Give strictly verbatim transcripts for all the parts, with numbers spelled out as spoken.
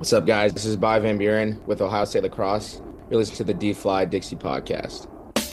What's up, guys? This is Bobby Van Buren with Ohio State Lacrosse. You're listening to the D-Fly Dixie podcast.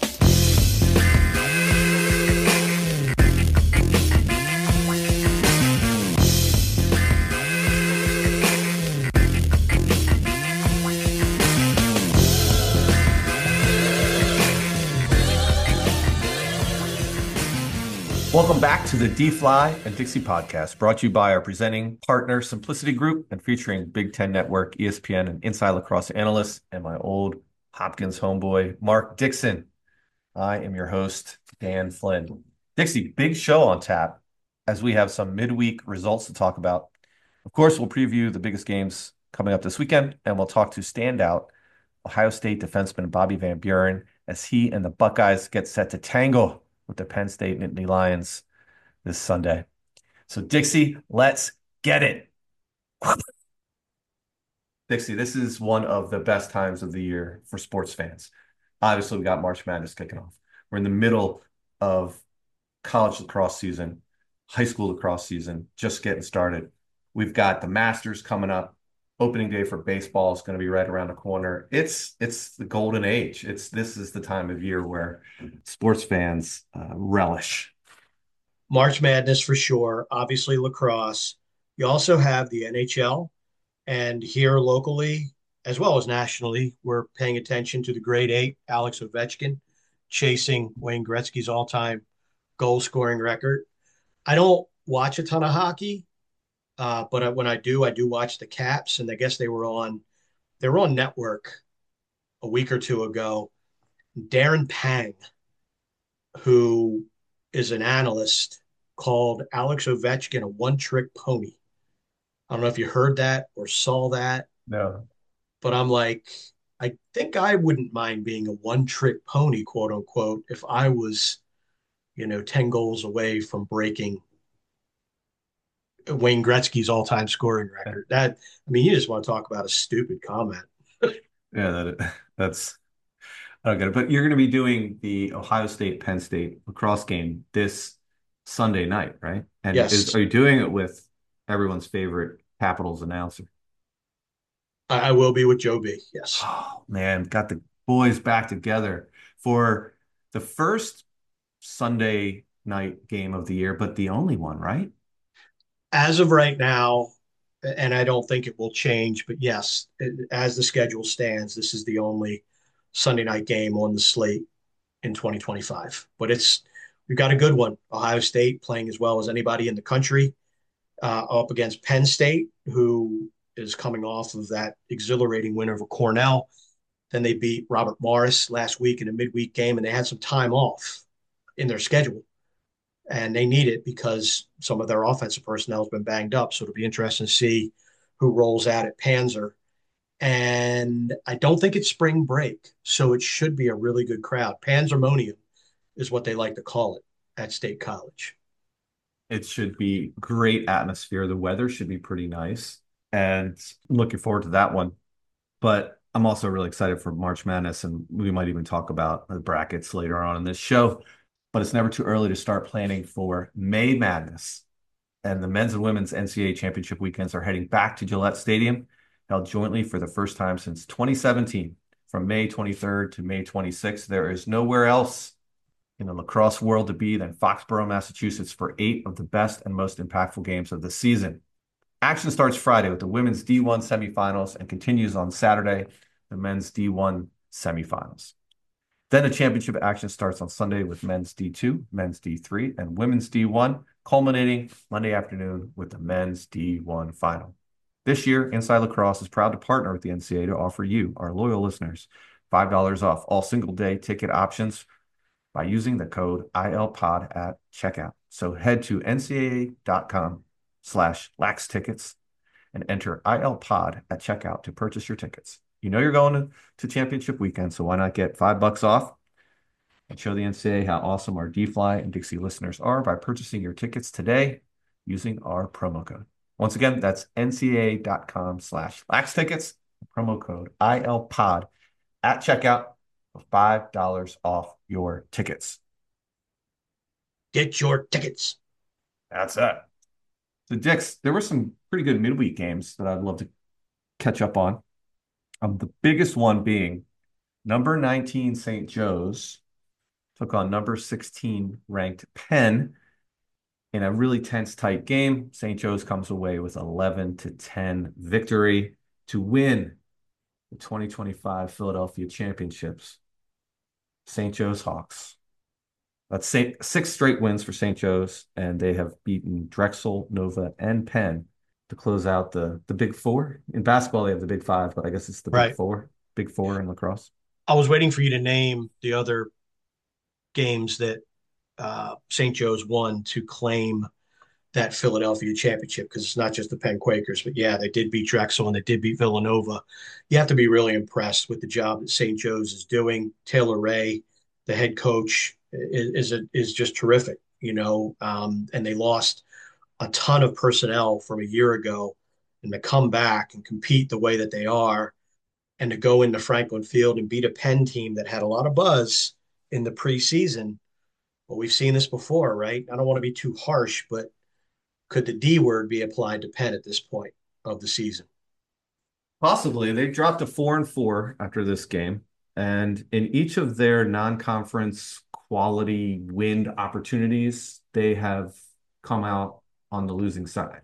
Welcome back to the D-Fly and Dixie podcast, brought to you by our presenting partner, Simplicity Group, and featuring Big Ten Network, E S P N, and Inside Lacrosse analysts, and my old Hopkins homeboy, Mark Dixon. I am your host, Dan Flynn. Dixie, big show on tap as we have some midweek results to talk about. Of course, we'll preview the biggest games coming up this weekend, and we'll talk to standout Ohio State defenseman Bobby Van Buren as he and the Buckeyes get set to tangle with the Penn State Nittany Lions this Sunday. So, Dixie, let's get it. Dixie, this is one of the best times of the year for sports fans. Obviously, we got March Madness kicking off. We're in the middle of college lacrosse season, high school lacrosse season, just getting started. We've got the Masters coming up. Opening day for baseball is going to be right around the corner. It's it's the golden age. It's this is the time of year where sports fans uh, relish. March Madness for sure. Obviously, lacrosse. You also have the N H L, and here locally as well as nationally, we're paying attention to the grade eight Alex Ovechkin chasing Wayne Gretzky's all-time goal scoring record. I don't watch a ton of hockey, uh, but when I do, I do watch the Caps, and I guess they were on they were on network a week or two ago. Darren Pang, who is an analyst, called Alex Ovechkin a one-trick pony. I don't know if you heard that or saw that, No. but I'm like, I think I wouldn't mind being a one-trick pony, quote unquote, if I was, you know, ten goals away from breaking Wayne Gretzky's all-time scoring record. That, I mean, you just want to talk about a stupid comment. Yeah, that that's I don't get it. But you're going to be doing the Ohio State Penn State lacrosse game this Sunday night, right? And is Yes, are you doing it with everyone's favorite Capitals announcer? I, I will be with Joe B. Yes. Oh man, got the boys back together for the first Sunday night game of the year, but the only one, right? As of right now, and I don't think it will change, but yes, it, as the schedule stands, this is the only Sunday night game on the slate in twenty twenty-five. But it's we've got a good one. Ohio State playing as well as anybody in the country, uh, up against Penn State, who is coming off of that exhilarating win over Cornell. Then they beat Robert Morris last week in a midweek game, and they had some time off in their schedule. And they need it because some of their offensive personnel has been banged up. So it'll be interesting to see who rolls out at Panzer. And I don't think it's spring break, so it should be a really good crowd. Panzermonium is what they like to call it at State College. It should be great atmosphere. The weather should be pretty nice. And I'm looking forward to that one. But I'm also really excited for March Madness, and we might even talk about the brackets later on in this show. But it's never too early to start planning for May Madness. And the men's and women's N C double A championship weekends are heading back to Gillette Stadium, held jointly for the first time since twenty seventeen. From May twenty-third to May twenty-sixth, there is nowhere else in the lacrosse world to be than Foxborough, Massachusetts for eight of the best and most impactful games of the season. Action starts Friday with the women's D one semifinals and continues on Saturday, the men's D one semifinals. Then the championship action starts on Sunday with men's D two, men's D three, and women's D one, culminating Monday afternoon with the men's D one final. This year, Inside Lacrosse is proud to partner with the N C double A to offer you, our loyal listeners, five dollars off all single-day ticket options by using the code I L P O D at checkout. So head to ncaa.com slash lax tickets and enter I L P O D at checkout to purchase your tickets. You know you're going to, to championship weekend, so why not get five bucks off and show the N C double A how awesome our D-Fly and Dixie listeners are by purchasing your tickets today using our promo code. Once again, that's ncaa.com slash lax tickets, promo code I L P O D at checkout for five dollars off your tickets. Get your tickets. That's it. So, Dix, there were some pretty good midweek games that I'd love to catch up on. Um, the biggest one being number nineteen Saint Joe's took on number sixteen ranked Penn in a really tense, tight game. Saint Joe's comes away with eleven to ten victory to win the twenty twenty-five Philadelphia Championships. Saint Joe's Hawks. That's six straight wins for Saint Joe's, and they have beaten Drexel, Nova, and Penn to close out the the Big Four. In basketball, they have the Big Five, but I guess it's the Big Right. Four. Big Four in lacrosse. I was waiting for you to name the other games that uh, Saint Joe's won to claim that Philadelphia championship, because it's not just the Penn Quakers, but yeah, they did beat Drexel and they did beat Villanova. You have to be really impressed with the job that Saint Joe's is doing. Taylor Ray, the head coach, is is, a, is just terrific, you know. Um, and they lost a ton of personnel from a year ago, and to come back and compete the way that they are, and to go into Franklin Field and beat a Penn team that had a lot of buzz in the preseason. Well, we've seen this before, right? I don't want to be too harsh, but could the D word be applied to Penn at this point of the season? Possibly. They dropped to four and four after this game. And in each of their non-conference quality win opportunities, they have come out on the losing side.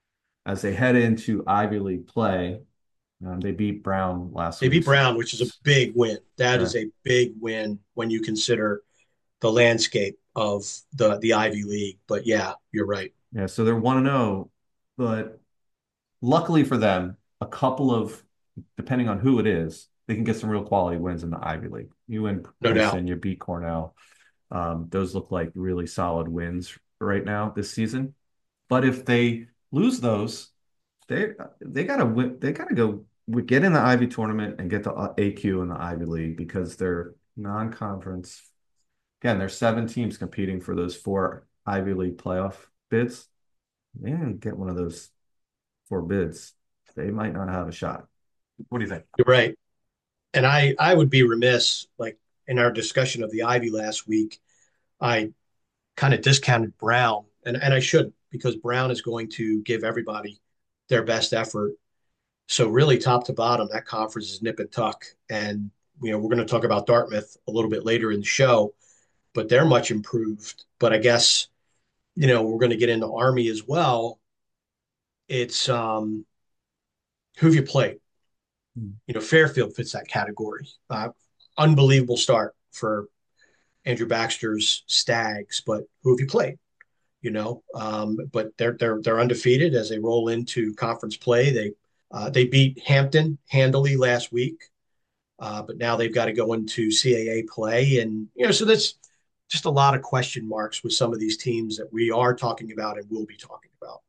As they head into Ivy League play, um, they beat Brown last They week. beat Brown, which is a big win. That Right. is a big win when you consider the landscape of the the Ivy League. But yeah, you're right. Yeah, so they're one and oh, but luckily for them, a couple of, depending on who it is, they can get some real quality wins in the Ivy League. You win No doubt. Princeton, you beat Cornell. Um, those look like really solid wins right now this season. But if they lose those, they they gotta win, they gotta go get in the Ivy tournament and get the A Q in the Ivy League, because they're non-conference. Again, there's seven teams competing for those four Ivy League playoff bids. They didn't get one of those four bids. They might not have a shot. What do you think? You're right. And I I would be remiss, like in our discussion of the Ivy last week, I kind of discounted Brown, and and I shouldn't, because Brown is going to give everybody their best effort. So really, top to bottom, that conference is nip and tuck. And you know, we're going to talk about Dartmouth a little bit later in the show, but they're much improved. But I guess, you know, we're going to get into Army as well. It's um, who have you played? Hmm. You know, Fairfield fits that category. Uh, unbelievable start for Andrew Baxter's Stags, but who have you played? You know, um, but they're they're they're undefeated as they roll into conference play. They uh, they beat Hampton handily last week, uh, but now they've got to go into C A A play, and you know, so that's just a lot of question marks with some of these teams that we are talking about and will be talking about.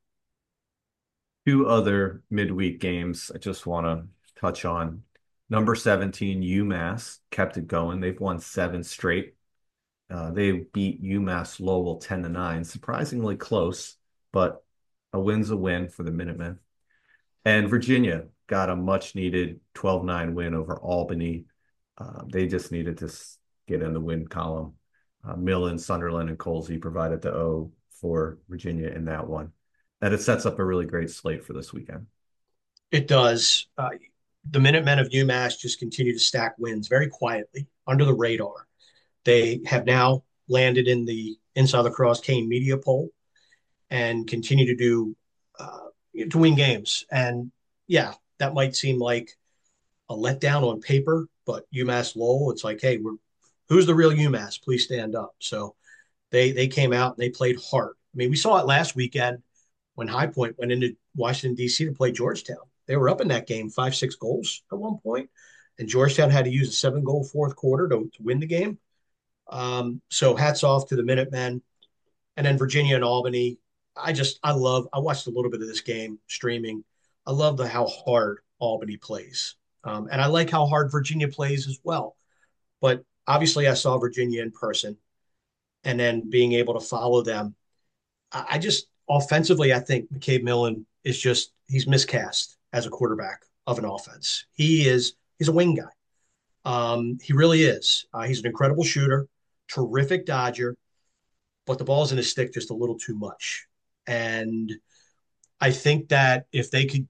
Two other midweek games I just want to touch on. Number seventeen, UMass kept it going. They've won seven straight. Uh, they beat UMass Lowell ten to nine. Surprisingly close, but a win's a win for the Minutemen. And Virginia got a much needed twelve nine win over Albany. Uh, they just needed to get in the win column. Uh, Millen, Sunderland, and Colsey provided the O for Virginia in that one. And it sets up a really great slate for this weekend. It does. Uh, the Minutemen of UMass just continue to stack wins very quietly under the radar. They have now landed in the Inside Lacrosse Kane Media Poll and continue to do uh, to win games. And yeah, that might seem like a letdown on paper, but UMass Lowell, it's like, hey, we're who's the real UMass? Please stand up. So they they came out and they played hard. I mean, we saw it last weekend when High Point went into Washington, D C to play Georgetown. They were up in that game, five, six goals at one point, and Georgetown had to use a seven goal fourth quarter to, to win the game. Um, so hats off to the Minutemen. And then Virginia and Albany. I just, I love, I watched a little bit of this game streaming. I love the how hard Albany plays. Um, and I like how hard Virginia plays as well. But obviously, I saw Virginia in person, and then being able to follow them. I, I just, offensively, I think McCabe Millen is just, he's miscast as a quarterback of an offense. He is, he's a wing guy. Um, he really is. Uh, he's an incredible shooter, terrific dodger, but the ball's in his stick just a little too much. And I think that if they could get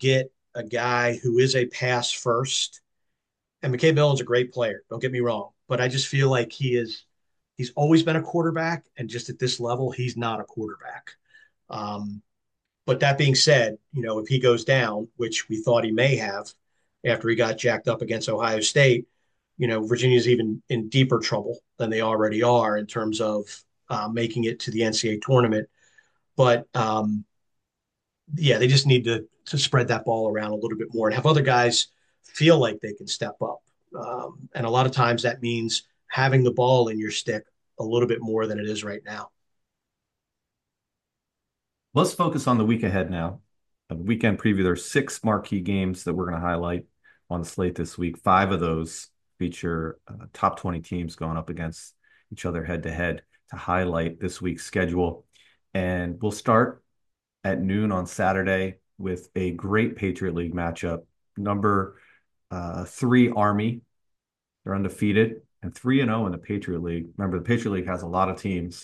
a guy who is a pass first. And McKay Millen's a great player. Don't get me wrong, but I just feel like he is. He's always been a quarterback, and just at this level, he's not a quarterback. Um, but that being said, you know, if he goes down, which we thought he may have after he got jacked up against Ohio State, you know, Virginia's even in deeper trouble than they already are in terms of uh, making it to the N C A A tournament. But um, yeah, they just need to to spread that ball around a little bit more and have other guys feel like they can step up. Um, and a lot of times that means having the ball in your stick a little bit more than it is right now. Let's focus on the week ahead now. The weekend preview, there's six marquee games that we're going to highlight on the slate this week. Five of those feature uh, top twenty teams going up against each other head to head to highlight this week's schedule. And we'll start at noon on Saturday with a great Patriot League matchup. Number uh, three, Army. They're undefeated and three and oh in the Patriot League. Remember, the Patriot League has a lot of teams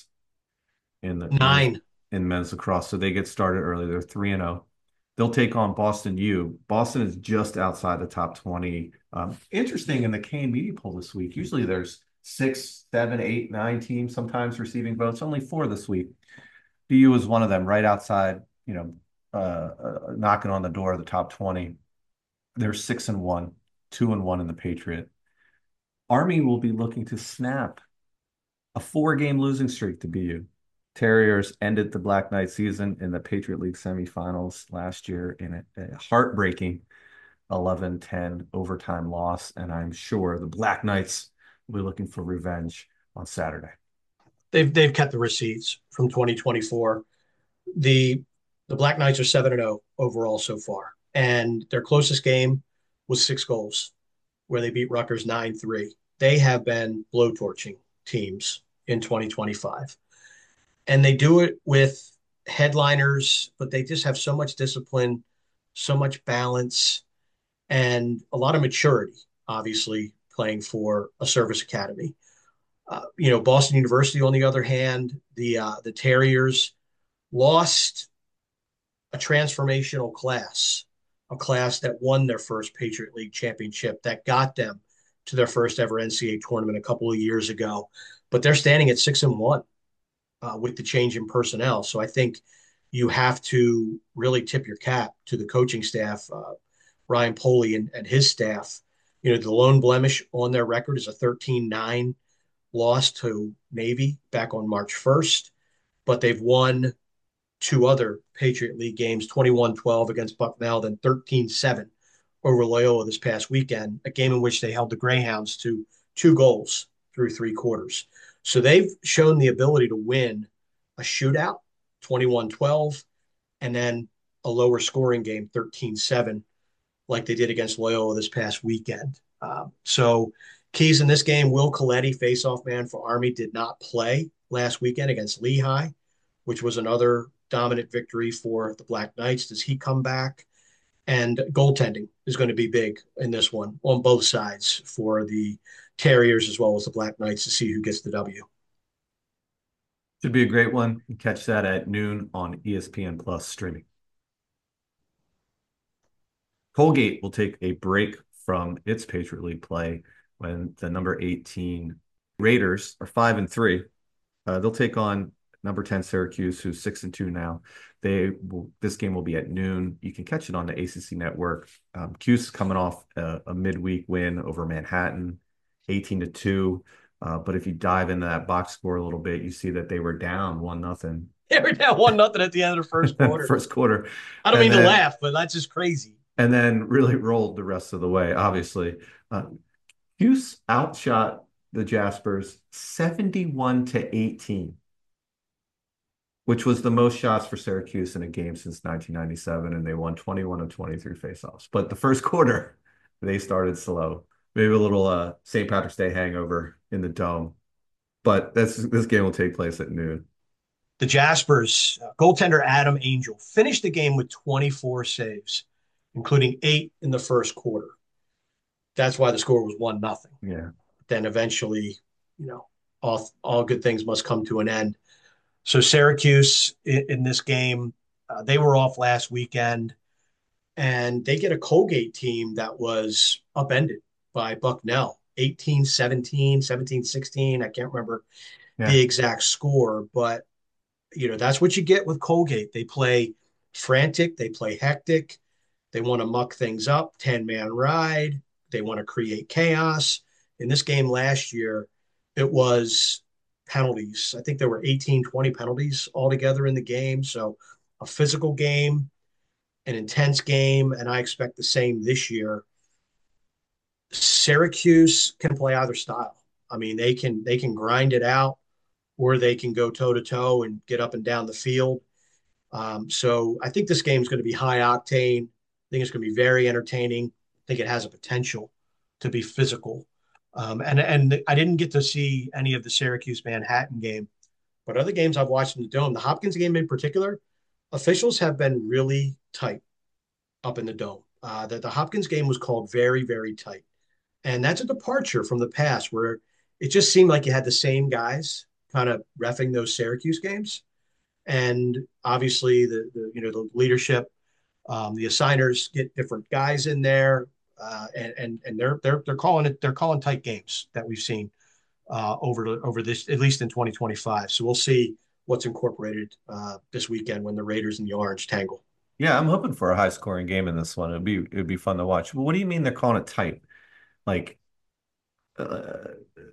in the men's, Nine. in men's lacrosse, so they get started early. They're three and oh. They'll take on Boston U. Boston is just outside the top twenty. Um, interesting in the Kane Media poll this week. Usually there's six, seven, eight, nine teams sometimes receiving votes. Only four this week. B U is one of them, right outside, you know, uh, uh, knocking on the door of the top twenty. They're six and one, two and one in the Patriot. Army will be looking to snap a four-game losing streak to B U. Terriers ended the Black Knight season in the Patriot League semifinals last year in a, a heartbreaking eleven ten overtime loss, and I'm sure the Black Knights will be looking for revenge on Saturday. They've they've kept the receipts from twenty twenty-four. The the Black Knights are seven and oh overall so far, and their closest game was six goals, where they beat Rutgers nine three. They have been blowtorching teams in twenty twenty-five. And they do it with headliners, but they just have so much discipline, so much balance, and a lot of maturity, obviously, playing for a service academy. Uh, you know, Boston University, on the other hand, the uh, the Terriers lost a transformational class, a class that won their first Patriot League championship, that got them to their first ever N C A A tournament a couple of years ago. But they're standing at six and one uh, with the change in personnel. So I think you have to really tip your cap to the coaching staff, uh, Ryan Poley and, and his staff. You know, the lone blemish on their record is a thirteen nine loss to Navy back on March first, but they've won two other Patriot League games, twenty-one twelve against Bucknell, then thirteen seven over Loyola this past weekend, a game in which they held the Greyhounds to two goals through three quarters. So they've shown the ability to win a shootout, twenty-one twelve, and then a lower scoring game, thirteen seven, like they did against Loyola this past weekend. Uh, so keys in this game, Will Coletti, face-off man for Army, did not play last weekend against Lehigh, which was another dominant victory for the Black Knights. Does he come back? And goaltending is going to be big in this one on both sides for the Terriers as well as the Black Knights to see who gets the W. Should be a great one. You can catch that at noon on E S P N Plus streaming. Colgate will take a break from its Patriot League play when the number eighteen Raiders are five and three. Uh, they'll take on number ten Syracuse, who's six and two now. They will. This game will be at noon. You can catch it on the A C C network. Um, Cuse is coming off a, a midweek win over Manhattan, eighteen to two. Uh, but if you dive into that box score a little bit, you see that they were down one nothing. They were down one nothing at the end of the first quarter. First quarter. I don't and mean then, to laugh, but that's just crazy. And then really rolled the rest of the way. Obviously, uh, Cuse outshot the Jaspers seventy-one to eighteen. Which was the most shots for Syracuse in a game since nineteen ninety-seven, and they won twenty-one of twenty-three faceoffs. But the first quarter, they started slow. Maybe a little uh, Saint Patrick's Day hangover in the dome. But this, this game will take place at noon. The Jaspers, uh, goaltender Adam Angel, finished the game with twenty-four saves, including eight in the first quarter. That's why the score was one nothing. Yeah. Then eventually, you know, all, all good things must come to an end. So Syracuse in, in this game, uh, they were off last weekend. and they get a Colgate team that was upended by Bucknell, eighteen seventeen, seventeen sixteen. I can't remember the Yeah. exact score, but you know, that's what you get with Colgate. They play frantic, they play hectic, they want to muck things up, ten man ride, they want to create chaos. In this game last year, it was penalties. I think there were eighteen, twenty penalties altogether in the game. So a physical game, an intense game, and I expect the same this year. Syracuse can play either style. I mean, they can they can grind it out, or they can go toe to toe and get up and down the field. Um, so I think this game is going to be high octane. I think it's going to be very entertaining. I think it has a potential to be physical. Um, and and I didn't get to see any of the Syracuse Manhattan game, but other games I've watched in the Dome, the Hopkins game in particular, officials have been really tight up in the Dome. Uh, that the Hopkins game was called very, very tight. And that's a departure from the past where it just seemed like you had the same guys kind of refing those Syracuse games. And obviously the, the you know the leadership, um, the assigners get different guys in there, uh, and and and they're they're they're calling it they're calling tight games that we've seen uh, over the, over this at least in twenty twenty-five. So we'll see what's incorporated uh, this weekend when the Raiders and the Orange tangle. Yeah, I'm hoping for a high scoring game in this one. It'd be it'd be fun to watch. But what do you mean they're calling it tight? Like uh,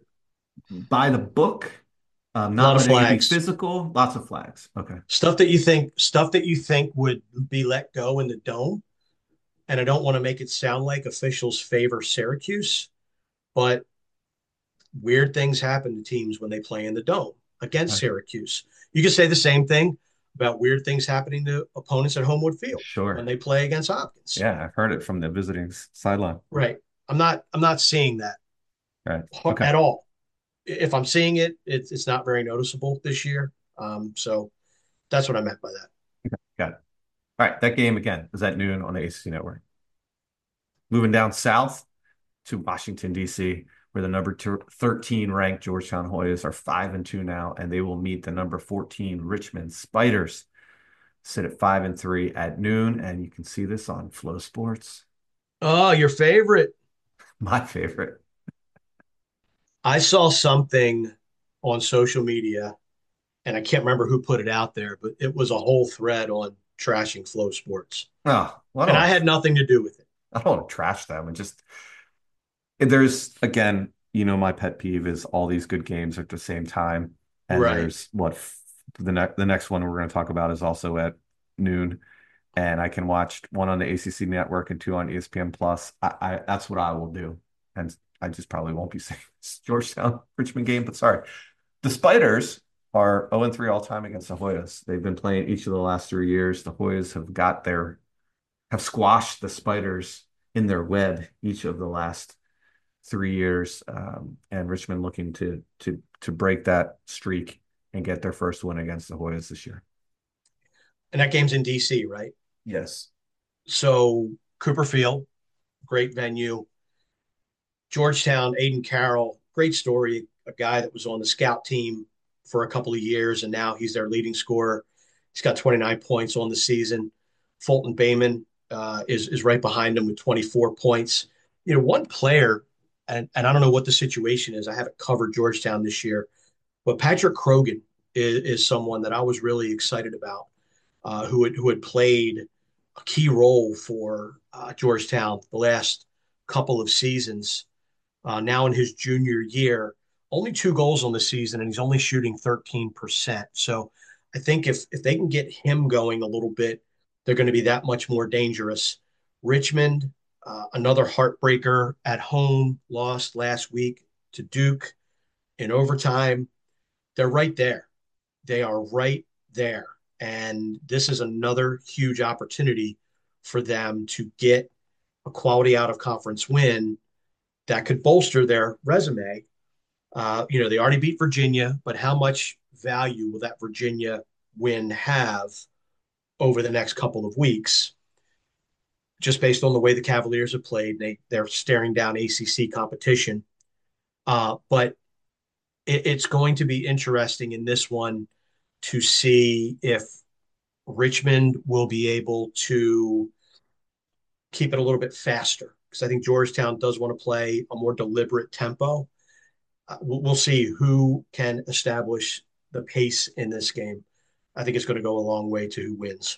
by the book, um, A not lot of letting it be flags, physical, lots of flags. Okay. stuff that you think stuff that you think would be let go in the Dome. And I don't want to make it sound like officials favor Syracuse, but weird things happen to teams when they play in the Dome against Okay. Syracuse. You can say the same thing about weird things happening to opponents at Homewood Field when Sure. they play against Hopkins. Yeah, I've heard it from the visiting s- sideline. Right. I'm not I'm not seeing that Right. Okay. at all. If I'm seeing it, it's it's not very noticeable this year. Um, so that's what I meant by that. Got it. All right. That game again is at noon on the A C C Network. Moving down south to Washington, D C, where the number thirteen ranked Georgetown Hoyas are five and two now, and they will meet the number fourteen Richmond Spiders. Sit at five and three at noon, and you can see this on Flow Sports. Oh, your favorite. My favorite. I saw something on social media, and I can't remember who put it out there, but it was a whole thread on trashing Flow Sports. Oh, well, I And I don't, had nothing to do with it. I don't want to trash them. And just there's again, you know, my pet peeve is all these good games at the same time, and Right. there's what f- the next the next one we're going to talk about is also at noon, and I can watch one on the A C C network and two on E S P N Plus. I, I that's what I will do, and I just probably won't be saying this Georgetown Richmond game, but sorry. The Spiders are oh and three all time against the Hoyas. They've been playing each of the last three years. The Hoyas have got their have squashed the Spiders in their web each of the last three years, um, and Richmond looking to to to break that streak and get their first win against the Hoyas this year. And that game's in D C, right? Yes. So Cooper Field, great venue. Georgetown, Aiden Carroll, great story. A guy that was on the scout team for a couple of years, and now he's their leading scorer. He's got twenty-nine points on the season. Fulton Bayman uh, is is right behind him with twenty-four points. You know, one player, and, and I don't know what the situation is. I haven't covered Georgetown this year, but Patrick Krogan is, is someone that I was really excited about, uh, who had who had played a key role for uh, Georgetown the last couple of seasons. Uh, now in his junior year, only two goals on the season, and he's only shooting thirteen percent. So I think if if they can get him going a little bit, they're going to be that much more dangerous. Richmond, uh, another heartbreaker at home, lost last week to Duke in overtime. They're right there. They are right there. And this is another huge opportunity for them to get a quality out of conference win that could bolster their resume. Uh, you know, they already beat Virginia, but how much value will that Virginia win have over the next couple of weeks? Just based on the way the Cavaliers have played, they they're staring down A C C competition. Uh, but it, it's going to be interesting in this one to see if Richmond will be able to keep it a little bit faster because I think Georgetown does want to play a more deliberate tempo. Uh, we'll, we'll see who can establish the pace in this game. I think it's going to go a long way to who wins.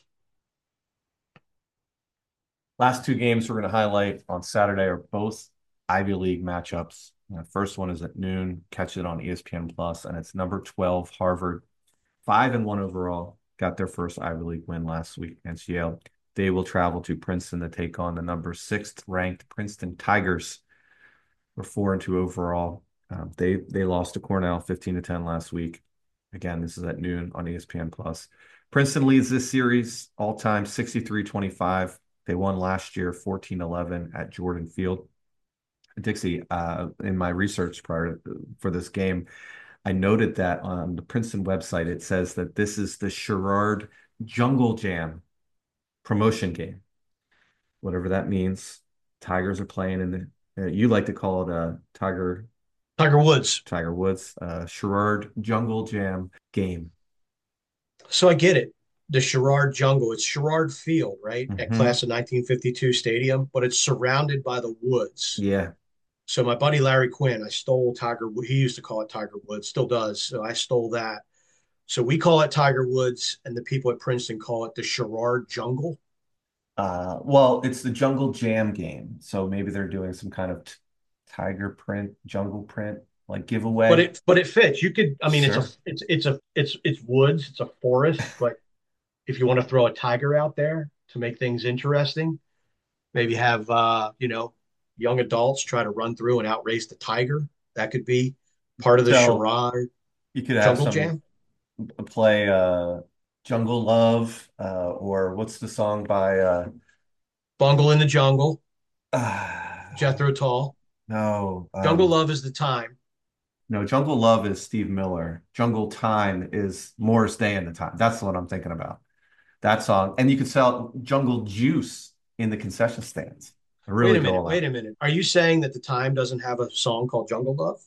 Last two games we're going to highlight on Saturday are both Ivy League matchups. The first one is at noon. Catch it on E S P N Plus, and it's number twelve Harvard, five and one overall. Got their first Ivy League win last week against Yale. They will travel to Princeton to take on the number sixth ranked Princeton Tigers. We're four and two overall. Um, they they lost to Cornell fifteen to ten last week. Again, this is at noon on E S P N Plus. Princeton leads this series all time sixty-three twenty-five. They won last year fourteen eleven at Jordan Field. Dixie, uh, in my research prior to, for this game, I noted that on the Princeton website, it says that this is the Sherrard Jungle Jam promotion game. Whatever that means. Tigers are playing in the, uh, you like to call it a Tiger Tiger Woods. Tiger Woods, uh, Sherrard Jungle Jam game. So I get it. The Sherrard Jungle. It's Sherrard Field, right? Mm-hmm. At class of nineteen fifty-two stadium, but it's surrounded by the woods. Yeah. So my buddy Larry Quinn, I stole Tiger. He used to call it Tiger Woods, still does. So I stole that. So we call it Tiger Woods, and the people at Princeton call it the Sherrard Jungle. Uh, well, it's the Jungle Jam game, so maybe they're doing some kind of t- tiger print, jungle print, like giveaway. But it, but it fits. You could, I mean, Sure. it's a, it's, it's a, it's, it's woods. It's a forest. But if you want to throw a tiger out there to make things interesting, maybe have, uh, you know, young adults try to run through and outrace the tiger. That could be part of the So Sherrard you could have Jungle some Jam. play uh, Jungle Love, uh, or what's the song by uh, Bungle in the Jungle, uh, Jethro Tull. no, um, Jungle Love is the time. no, Jungle Love is Steve Miller. Jungle Time is Morris Day in the Time. That's what I'm thinking about. That song, and you could sell Jungle Juice in the concession stands. Really Wait a go minute. all Wait out. a minute. Are you saying that the time doesn't have a song called Jungle Love?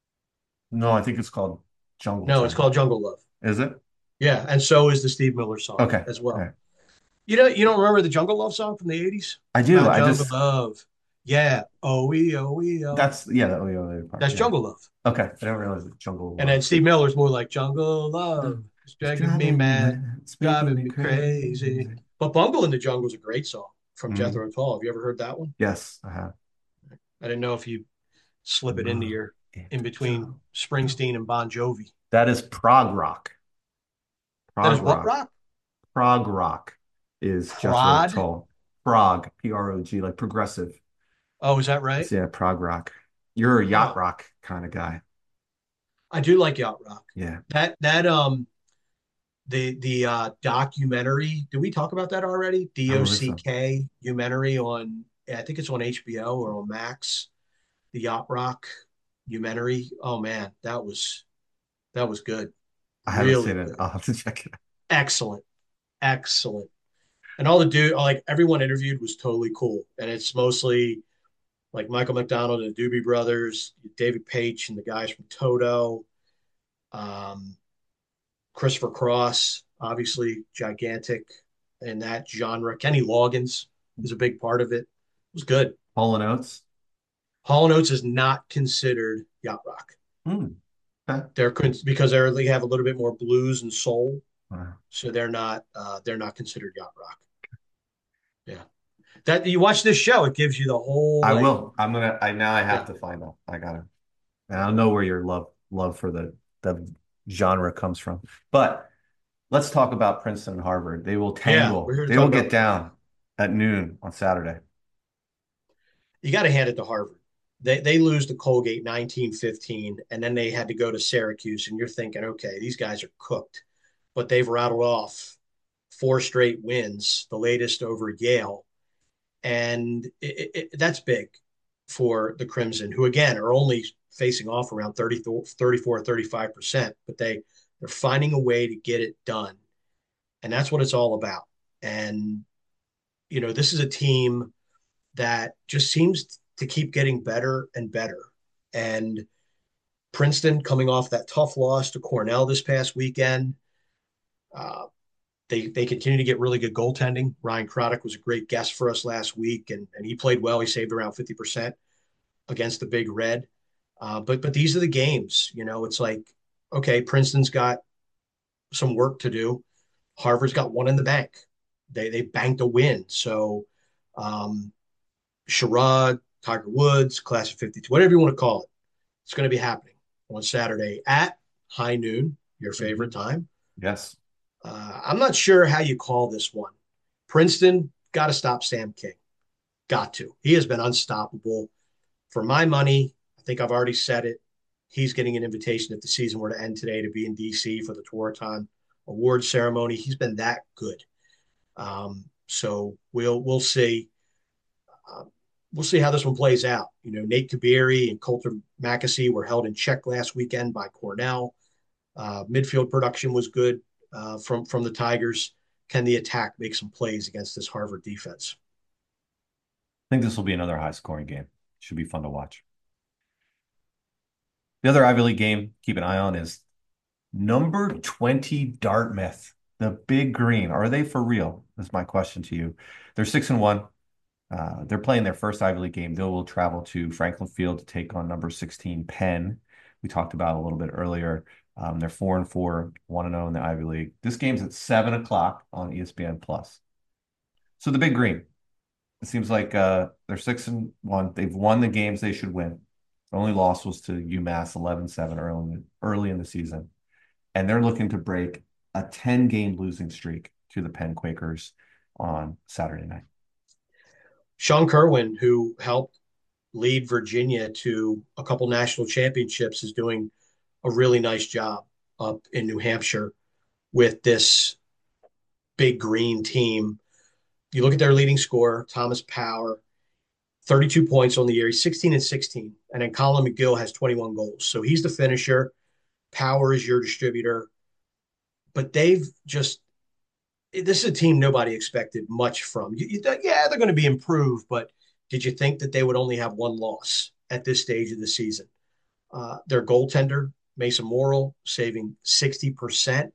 No, I think it's called Jungle No, it's Time. called Jungle Love. Is it? Yeah, and so is the Steve Miller song Okay. as All well. right. You know, you don't remember the Jungle Love song from the eighties? I do. About I Jungle just Love. Yeah. Oh, we, oh, we, oh. that's yeah, the oh, yeah, part. That's Yeah. Jungle Love. Okay. I don't realize it's Jungle And Love. then Steve Miller's more like Jungle Love. It's driving me mad. It's driving me crazy. But Bungle in the Jungle is a great song from Mhm. Jethro Tull. Have you ever heard that one? Yes, I have. I didn't know if you slip it into your in between Springsteen and Bon Jovi. That is prog rock. That Prog is what rock. rock? Prog rock is Jethro Prod? Tull. Prog, P R O G, like progressive. Oh, is that right? It's, yeah, prog rock. You're a yacht Oh. rock kind of guy. I do like yacht rock. Yeah. That that um the the uh documentary. Did we talk about that already? D O C K documentary on I think it's on H B O or on Max. The yacht rock documentary. Oh man, that was that was good. I haven't Really seen it. good. I'll have to check it out. Excellent. Excellent. And all the dude like everyone interviewed was totally cool. And it's mostly like Michael McDonald and the Doobie Brothers, David Paich and the guys from Toto, um, Christopher Cross, obviously gigantic in that genre. Kenny Loggins is a big part of it. It was good. Hall and Oates. Hall and Oates is not considered yacht rock. Hmm. Okay. They're because they're, they have a little bit more blues and soul, Wow. so they're not uh, they're not considered yacht rock. Yeah. That you watch this show, it gives you the whole. I like, will. I'm gonna. I now I have Yeah. to find out. I gotta. And I'll know where your love love for the the genre comes from. But let's talk about Princeton and Harvard. They will tangle. we're here to They talk will about- get down at noon on Saturday. You got to hand it to Harvard. They they lose to Colgate nineteen fifteen, and then they had to go to Syracuse, and you're thinking, okay, these guys are cooked, but they've rattled off four straight wins, the latest over Yale, and it, it, that's big for the Crimson, who again are only facing off around thirty, thirty-four, thirty-five percent, but they they're finding a way to get it done, and that's what it's all about. And you know, this is a team that just seems to keep getting better and better. And Princeton coming off that tough loss to Cornell this past weekend, uh, They they continue to get really good goaltending. Ryan Craddock was a great guest for us last week, and, and he played well. He saved around fifty percent against the Big Red. Uh, but but these are the games. You know, it's like, okay, Princeton's got some work to do. Harvard's got one in the bank. They they banked a win. So um, Sherrod, Tiger Woods, Class of fifty-two, whatever you want to call it, it's going to be happening on Saturday at high noon, your favorite time. Yes. Uh, I'm not sure how you call this one. Princeton got to stop Sam King. Got to. He has been unstoppable. For my money, I think I've already said it. He's getting an invitation if the season were to end today to be in D C for the Tewaaraton Award ceremony. He's been that good. Um, so we'll we'll see. Uh, we'll see how this one plays out. You know, Nate Kabiri and Coulter Mackesy were held in check last weekend by Cornell. Uh, midfield production was good uh, from from the Tigers. Can the attack make some plays against this Harvard defense? I think this will be another high scoring game. Should be fun to watch. The other Ivy League game, keep an eye on, is number twenty Dartmouth, the Big Green. Are they for real? Is my question to you. They're six and one. Uh, they're playing their first Ivy League game. They will travel to Franklin Field to take on number sixteen Penn. We talked about a little bit earlier. Um, they're four and four, one and zero in the Ivy League. This game's at seven o'clock on E S P N Plus. So the Big Green. It seems like uh, they're six and one. They've won the games they should win. The only loss was to UMass eleven seven early, early in the season. And they're looking to break a ten-game losing streak to the Penn Quakers on Saturday night. Sean Kerwin, who helped lead Virginia to a couple national championships, is doing a really nice job up in New Hampshire with this Big Green team. You look at their leading scorer, Thomas Power, thirty-two points on the year. He's sixteen and sixteen. And then Colin McGill has twenty-one goals. So he's the finisher. Power is your distributor. But they've just, this is a team nobody expected much from. You, you, yeah, they're going to be improved, but did you think that they would only have one loss at this stage of the season? Uh, their goaltender, Mason Morrill, saving sixty percent.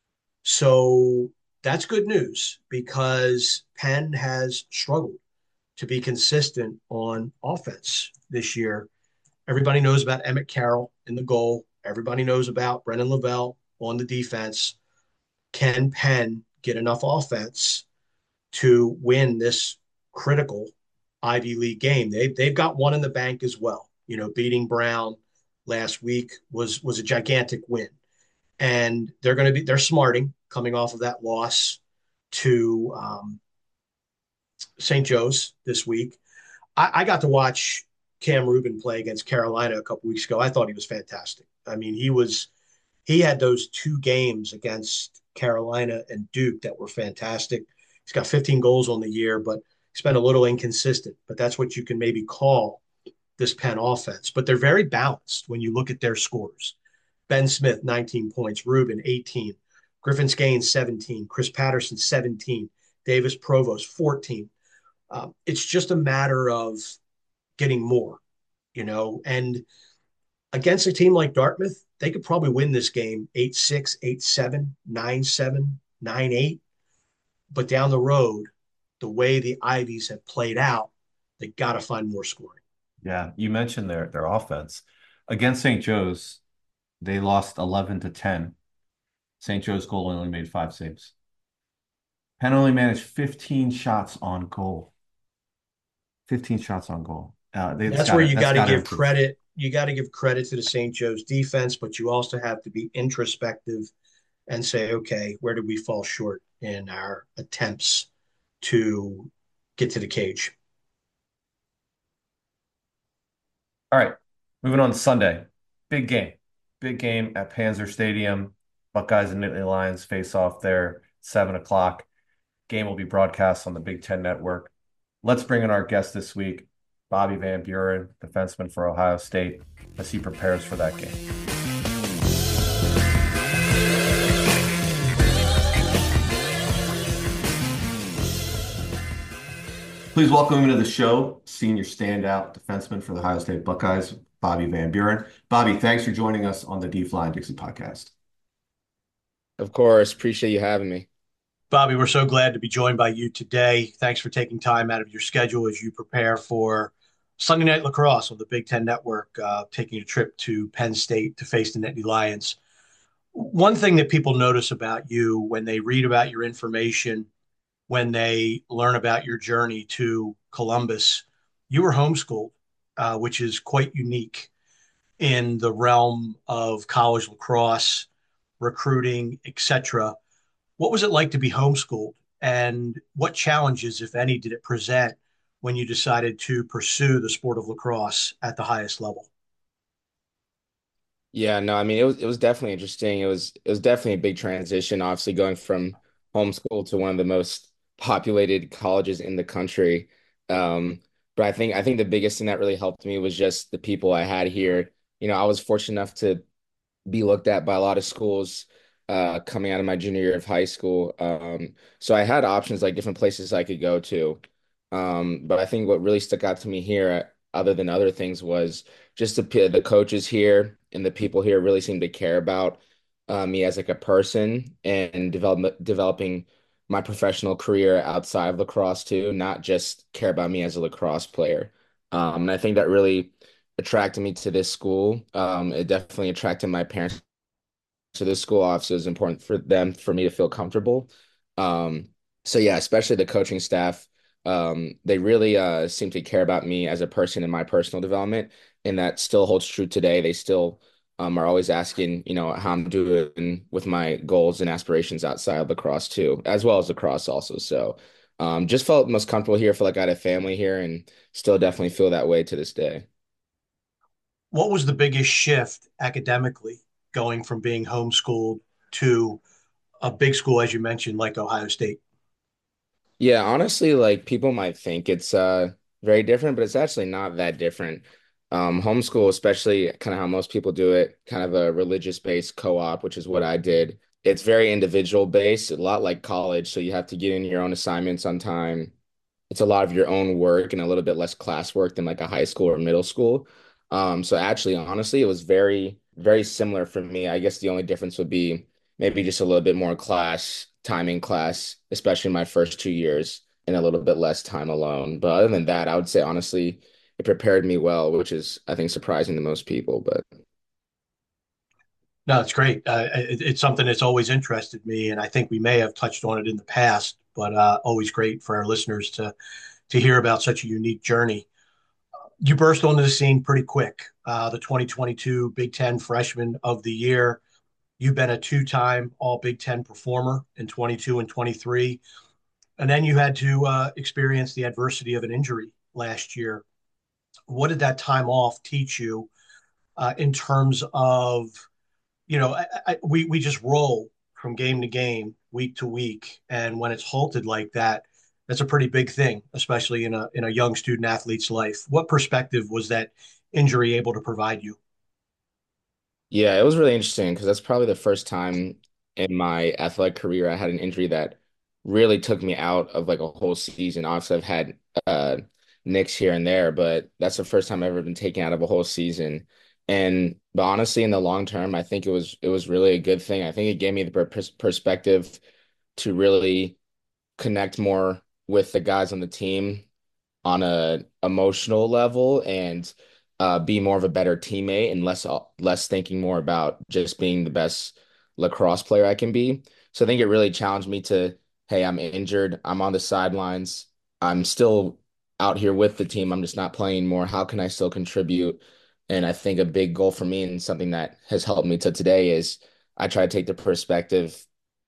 So that's good news because Penn has struggled to be consistent on offense this year. Everybody knows about Emmett Carroll in the goal. Everybody knows about Brennan Lavelle on the defense. Can Penn get enough offense to win this critical Ivy League game? They, they've got one in the bank as well. You know, beating Brown last week was was a gigantic win. And they're going to be, they're smarting coming off of that loss to um, Saint Joe's this week. I, I got to watch Cam Rubin play against Carolina a couple weeks ago. I thought he was fantastic. I mean, he was, he had those two games against Carolina and Duke that were fantastic. He's got fifteen goals on the year, but he's been a little inconsistent. But that's what you can maybe call this Penn offense. But they're very balanced when you look at their scores. Ben Smith, nineteen points. Rubin, eighteen. Griffin Gaines, seventeen. Chris Patterson, seventeen. Davis Provost, fourteen. Um, it's just a matter of getting more, you know. And against a team like Dartmouth, they could probably win this game eight six, eight seven, nine seven, nine eight. But down the road, the way the Ivies have played out, they got to find more scoring. Yeah, you mentioned their their offense. Against Saint Joe's, they lost eleven to ten. Saint Joe's goal only made five saves. Penn only managed fifteen shots on goal. fifteen shots on goal. Uh, they, that's where gotta, you got to give improve. credit. You got to give credit to the Saint Joe's defense, but you also have to be introspective and say, okay, where did we fall short in our attempts to get to the cage? All right, moving on to Sunday. Big game. Big game at Panzer Stadium. Buckeyes and Nittany Lions face off there, seven o'clock. Game will be broadcast on the Big Ten Network. Let's bring in our guest this week, Bobby Van Buren, defenseman for Ohio State, as he prepares for that game. Please welcome him to the show, senior standout defenseman for the Ohio State Buckeyes, Bobby Van Buren. Bobby, thanks for joining us on the D-Fly and Dixie podcast. Of course. Appreciate you having me. Bobby, we're so glad to be joined by you today. Thanks for taking time out of your schedule as you prepare for Sunday Night Lacrosse on the Big Ten Network, uh, taking a trip to Penn State to face the Nittany Lions. One thing that people notice about you when they read about your information, when they learn about your journey to Columbus, you were homeschooled, uh, which is quite unique in the realm of college lacrosse, recruiting, et cetera. What was it like to be homeschooled? And what challenges, if any, did it present when you decided to pursue the sport of lacrosse at the highest level? Yeah, no, I mean it was it was definitely interesting. It was it was definitely a big transition, obviously going from homeschool to one of the most populated colleges in the country. Um, but I think I think the biggest thing that really helped me was just the people I had here. You know, I was fortunate enough to be looked at by a lot of schools uh, coming out of my junior year of high school. Um, so I had options like different places I could go to. Um, but I think what really stuck out to me here, other than other things, was just the p- the coaches here and the people here really seemed to care about uh, me as like a person and develop developing my professional career outside of lacrosse too, not just care about me as a lacrosse player. Um, and I think that really attracted me to this school. Um, it definitely attracted my parents to this school. Obviously, it was important for them for me to feel comfortable. Um, so yeah, especially the coaching staff, um, they really uh, seem to care about me as a person and my personal development, and that still holds true today. They still um, are always asking, you know, how I'm doing with my goals and aspirations outside of lacrosse too, as well as lacrosse also. So um, just felt most comfortable here. Feel like I had a family here, and still definitely feel that way to this day. What was the biggest shift academically going from being homeschooled to a big school, as you mentioned, like Ohio State? Yeah, honestly, like people might think it's uh very different, but it's actually not that different. Um, homeschool, especially kind of how most people do it, kind of a religious-based co-op, which is what I did. It's very individual based, a lot like college, so you have to get in your own assignments on time. It's a lot of your own work and a little bit less classwork than like a high school or middle school. Um, so actually, honestly, it was very, very similar for me. I guess the only difference would be maybe just a little bit more class time in class, especially my first two years, and a little bit less time alone. But other than that, I would say honestly, it prepared me well, which is I think surprising to most people. But No, it's great. Uh, it, it's something that's always interested me, and I think we may have touched on it in the past, but uh, always great for our listeners to to hear about such a unique journey. You burst onto the scene pretty quick. Uh, the twenty twenty-two Big Ten Freshman of the Year. You've been a two-time All Big Ten performer in twenty-two and twenty-three, and then you had to uh, experience the adversity of an injury last year. What did that time off teach you uh, in terms of, you know, I, I, we we just roll from game to game, week to week, and when it's halted like that, that's a pretty big thing, especially in a in a young student athlete's life. What perspective was that injury able to provide you? yeah, it was really interesting because that's probably the first time in my athletic career I had an injury that really took me out of like a whole season. Obviously, I've had uh nicks here and there, but that's the first time I've ever been taken out of a whole season. And but honestly, in the long term, I think it was it was really a good thing. I think it gave me the per perspective to really connect more with the guys on the team on a emotional level and uh, be more of a better teammate and less less thinking more about just being the best lacrosse player I can be. So I think it really challenged me to, hey, I'm injured, I'm on the sidelines, I'm still out here with the team, I'm just not playing more. How can I still contribute? And I think a big goal for me and something that has helped me to today is I try to take the perspective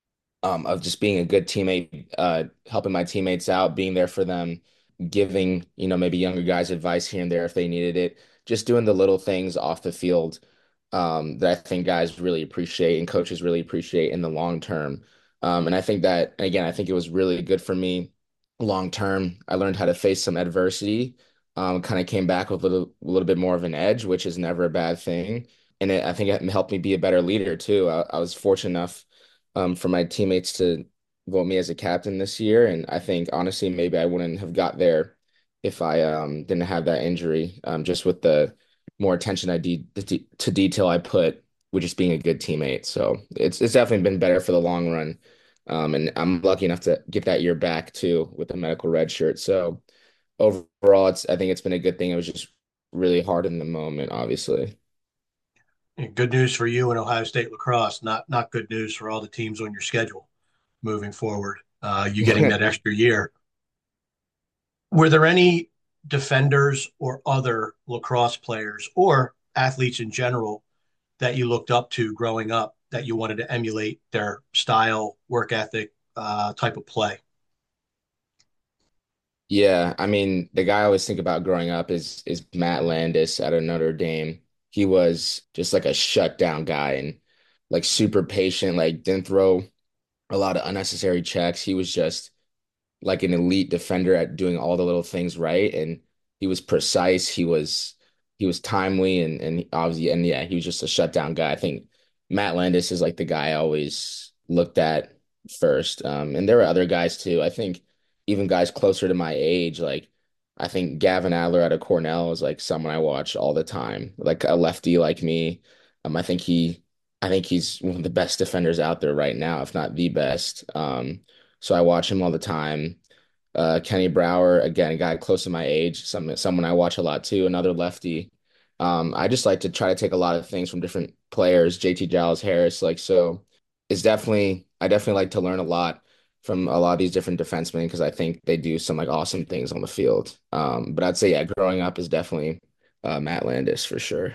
um, of just being a good teammate, uh, helping my teammates out, being there for them, giving, you know, maybe younger guys advice here and there if they needed it, just doing the little things off the field um, that I think guys really appreciate and coaches really appreciate in the long term. Um, and I think that, again, I think it was really good for me long term. I learned how to face some adversity, um, kind of came back with a little, a little bit more of an edge, which is never a bad thing. And it, I think it helped me be a better leader too. I, I was fortunate enough um, for my teammates to vote me as a captain this year. And I think honestly, maybe I wouldn't have got there if I um, didn't have that injury, um, just with the more attention I de to detail I put with just being a good teammate. So it's it's definitely been better for the long run Um, and I'm lucky enough to get that year back too with the medical red shirt. So overall, it's I think it's been a good thing. It was just really hard in the moment, obviously. Good news for you in Ohio State lacrosse. Not not good news for all the teams on your schedule moving forward. Uh, you getting that extra year. Were there any defenders or other lacrosse players or athletes in general that you looked up to growing up that you wanted to emulate their style, work ethic, uh, type of play? Yeah, I mean, the guy I always think about growing up is is Matt Landis out of Notre Dame. He was just like a shutdown guy and like super patient, like didn't throw a lot of unnecessary checks. He was just like an elite defender at doing all the little things right, and he was precise. He was he was timely, and and obviously, and yeah, he was just a shutdown guy. I think Matt Landis is like the guy I always looked at first. Um, and there were other guys too. I think even guys closer to my age, like I think Gavin Adler out of Cornell is like someone I watch all the time, like a lefty like me. Um, I think he, I think he's one of the best defenders out there right now, if not the best. Um, so I watch him all the time. Uh, Kenny Brower, again, a guy close to my age, some someone I watch a lot too, another lefty. Um, I just like to try to take a lot of things from different players, J T Giles Harris, like so it's definitely I definitely like to learn a lot from a lot of these different defensemen because I think they do some like awesome things on the field. Um, but I'd say yeah, growing up is definitely uh, Matt Landis for sure.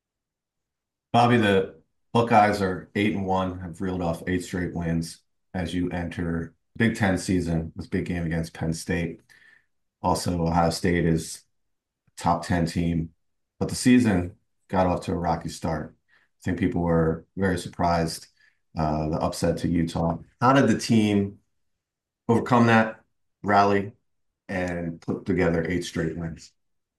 Bobby, the Buckeyes are eight and one, have reeled off eight straight wins as you enter Big Ten season. This big game against Penn State. Also, Ohio State is a top ten team, but the season got off to a rocky start. I think people were very surprised, uh, the upset to Utah. How did the team overcome that, rally, and put together eight straight wins?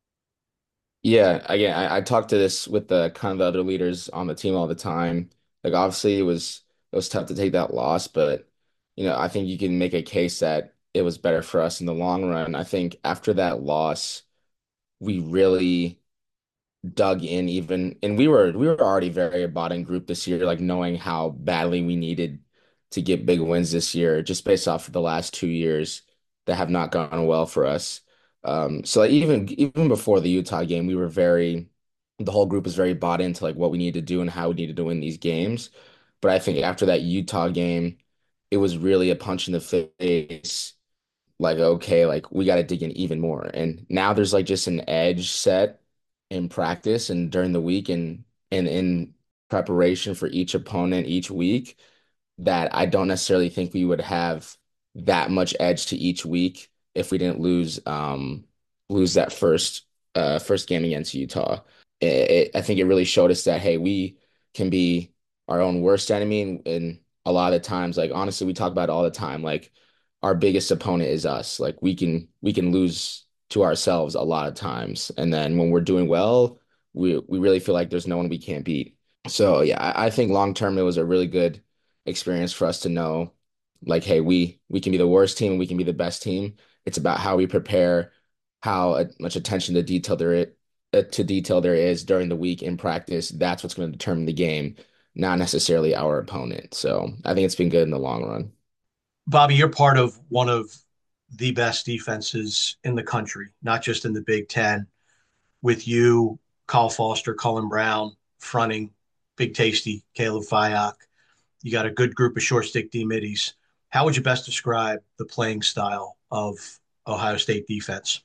Yeah, again, I, I talked to this with the kind of the other leaders on the team all the time. Like obviously it was it was tough to take that loss, but you know, I think you can make a case that it was better for us in the long run. I think after that loss, we really dug in even and we were we were already very bought in group this year, like knowing how badly we needed to get big wins this year, just based off of the last two years that have not gone well for us. Um, so like even even before the Utah game, we were very the whole group was very bought into like what we needed to do and how we needed to win these games. But I think after that Utah game, it was really a punch in the face like okay, like we got to dig in even more. And now there's like just an edge set in practice and during the week and and in preparation for each opponent each week that I don't necessarily think we would have that much edge to each week if we didn't lose um lose that first uh first game against Utah. It, it, I think it really showed us that hey, we can be our own worst enemy and, and a lot of the times like honestly we talk about it all the time like our biggest opponent is us. Like we can we can lose to ourselves a lot of times. And then when we're doing well, we we really feel like there's no one we can't beat. So yeah, I, I think long term it was a really good experience for us to know like, hey, we we can be the worst team and we can be the best team. It's about how we prepare, how uh, much attention to detail there is, uh, to detail there is during the week in practice. That's what's going to determine the game, not necessarily our opponent. So I think it's been good in the long run. Bobby, you're part of one of the best defenses in the country, not just in the Big Ten. With you, Kyle Foster, Cullen Brown, fronting, Big Tasty, Caleb Fyock. You got a good group of short stick D middies. How would you best describe the playing style of Ohio State defense?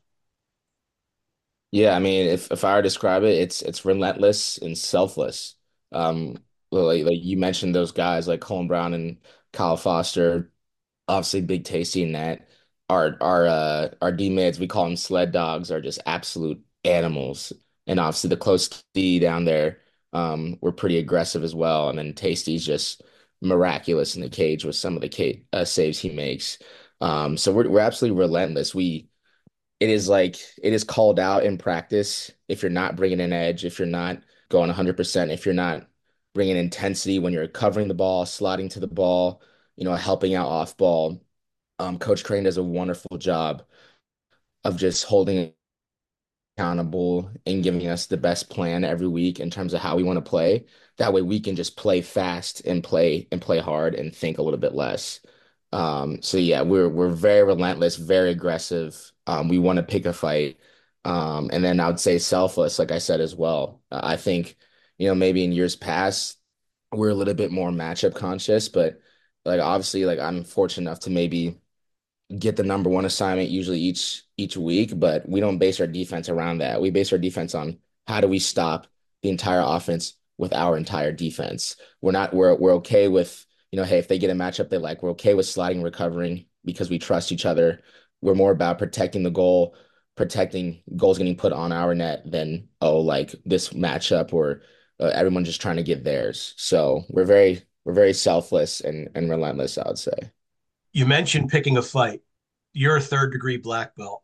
Yeah, I mean, if if I were to describe it, it's it's relentless and selfless. Um, well, like, like you mentioned those guys like Colin Brown and Kyle Foster, obviously Big Tasty in that. Our our uh our D mids, we call them sled dogs, are just absolute animals. And obviously the close D down there, um, we're pretty aggressive as well. And then Tasty's just miraculous in the cage with some of the ca uh, saves he makes. Um, so we're we're absolutely relentless. We it is like it is called out in practice if you're not bringing an edge, if you're not going one hundred percent, if you're not bringing intensity when you're covering the ball, sliding to the ball, you know, helping out off ball. Um, Coach Crane does a wonderful job of just holding accountable and giving us the best plan every week in terms of how we want to play. That way we can just play fast and play and play hard and think a little bit less. Um, so yeah, we're we're very relentless, very aggressive. Um, we want to pick a fight. Um, and then I would say selfless, like I said as well. Uh, I think, you know, maybe in years past, we're a little bit more matchup conscious, but like obviously, like I'm fortunate enough to maybe get the number one assignment usually each each week, but we don't base our defense around that. We base our defense on how do we stop the entire offense with our entire defense. We're not we're we're okay with, you know, hey, if they get a matchup they like, we're okay with sliding recovering because we trust each other. We're more about protecting the goal, protecting goals getting put on our net than oh, like this matchup or uh, everyone just trying to get theirs. So we're very we're very selfless and and relentless, I would say. You mentioned picking a fight. You're a third degree black belt.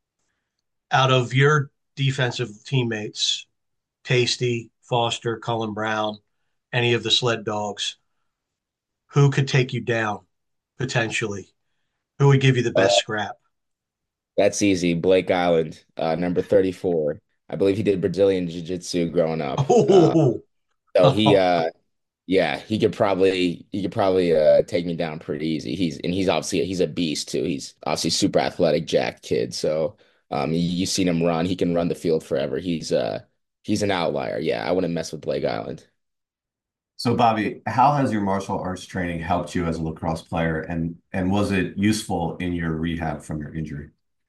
Out of your defensive teammates, Tasty, Foster, Cullen Brown, any of the sled dogs, who could take you down potentially? Who would give you the best scrap? That's easy. Blake Island, uh, number thirty-four. I believe he did Brazilian Jiu-Jitsu growing up. Uh, Oh, so he uh yeah, he could probably he could probably uh take me down pretty easy. He's and he's obviously he's a beast too. He's obviously super athletic, jacked kid. So um you, you've seen him run. He can run the field forever. He's uh he's an outlier. Yeah, I wouldn't mess with Blake Island. So, Bobby, how has your martial arts training helped you as a lacrosse player, and and was it useful in your rehab from your injury?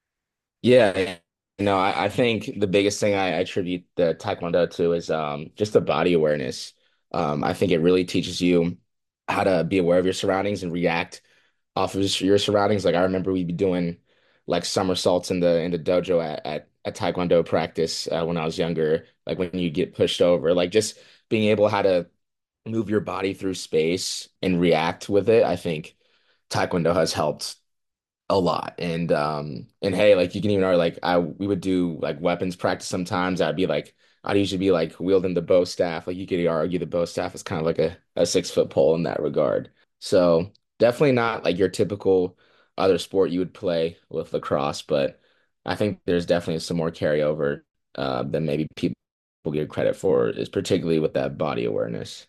Yeah, you know, I, I think the biggest thing I attribute the Taekwondo to is um, just the body awareness. Um, I think it really teaches you how to be aware of your surroundings and react off of your surroundings. Like I remember we'd be doing like somersaults in the in the dojo at at, at Taekwondo practice uh, when I was younger. Like when you get pushed over, like just being able how to move your body through space and react with it. I think Taekwondo has helped a lot. And um and hey, like you can even argue like I we would do like weapons practice sometimes. I'd be like I'd usually be like wielding the bow staff. Like you could argue the bow staff is kind of like a, a six foot pole in that regard. So definitely not like your typical other sport you would play with lacrosse, but I think there's definitely some more carryover uh, than maybe people give credit for, is particularly with that body awareness.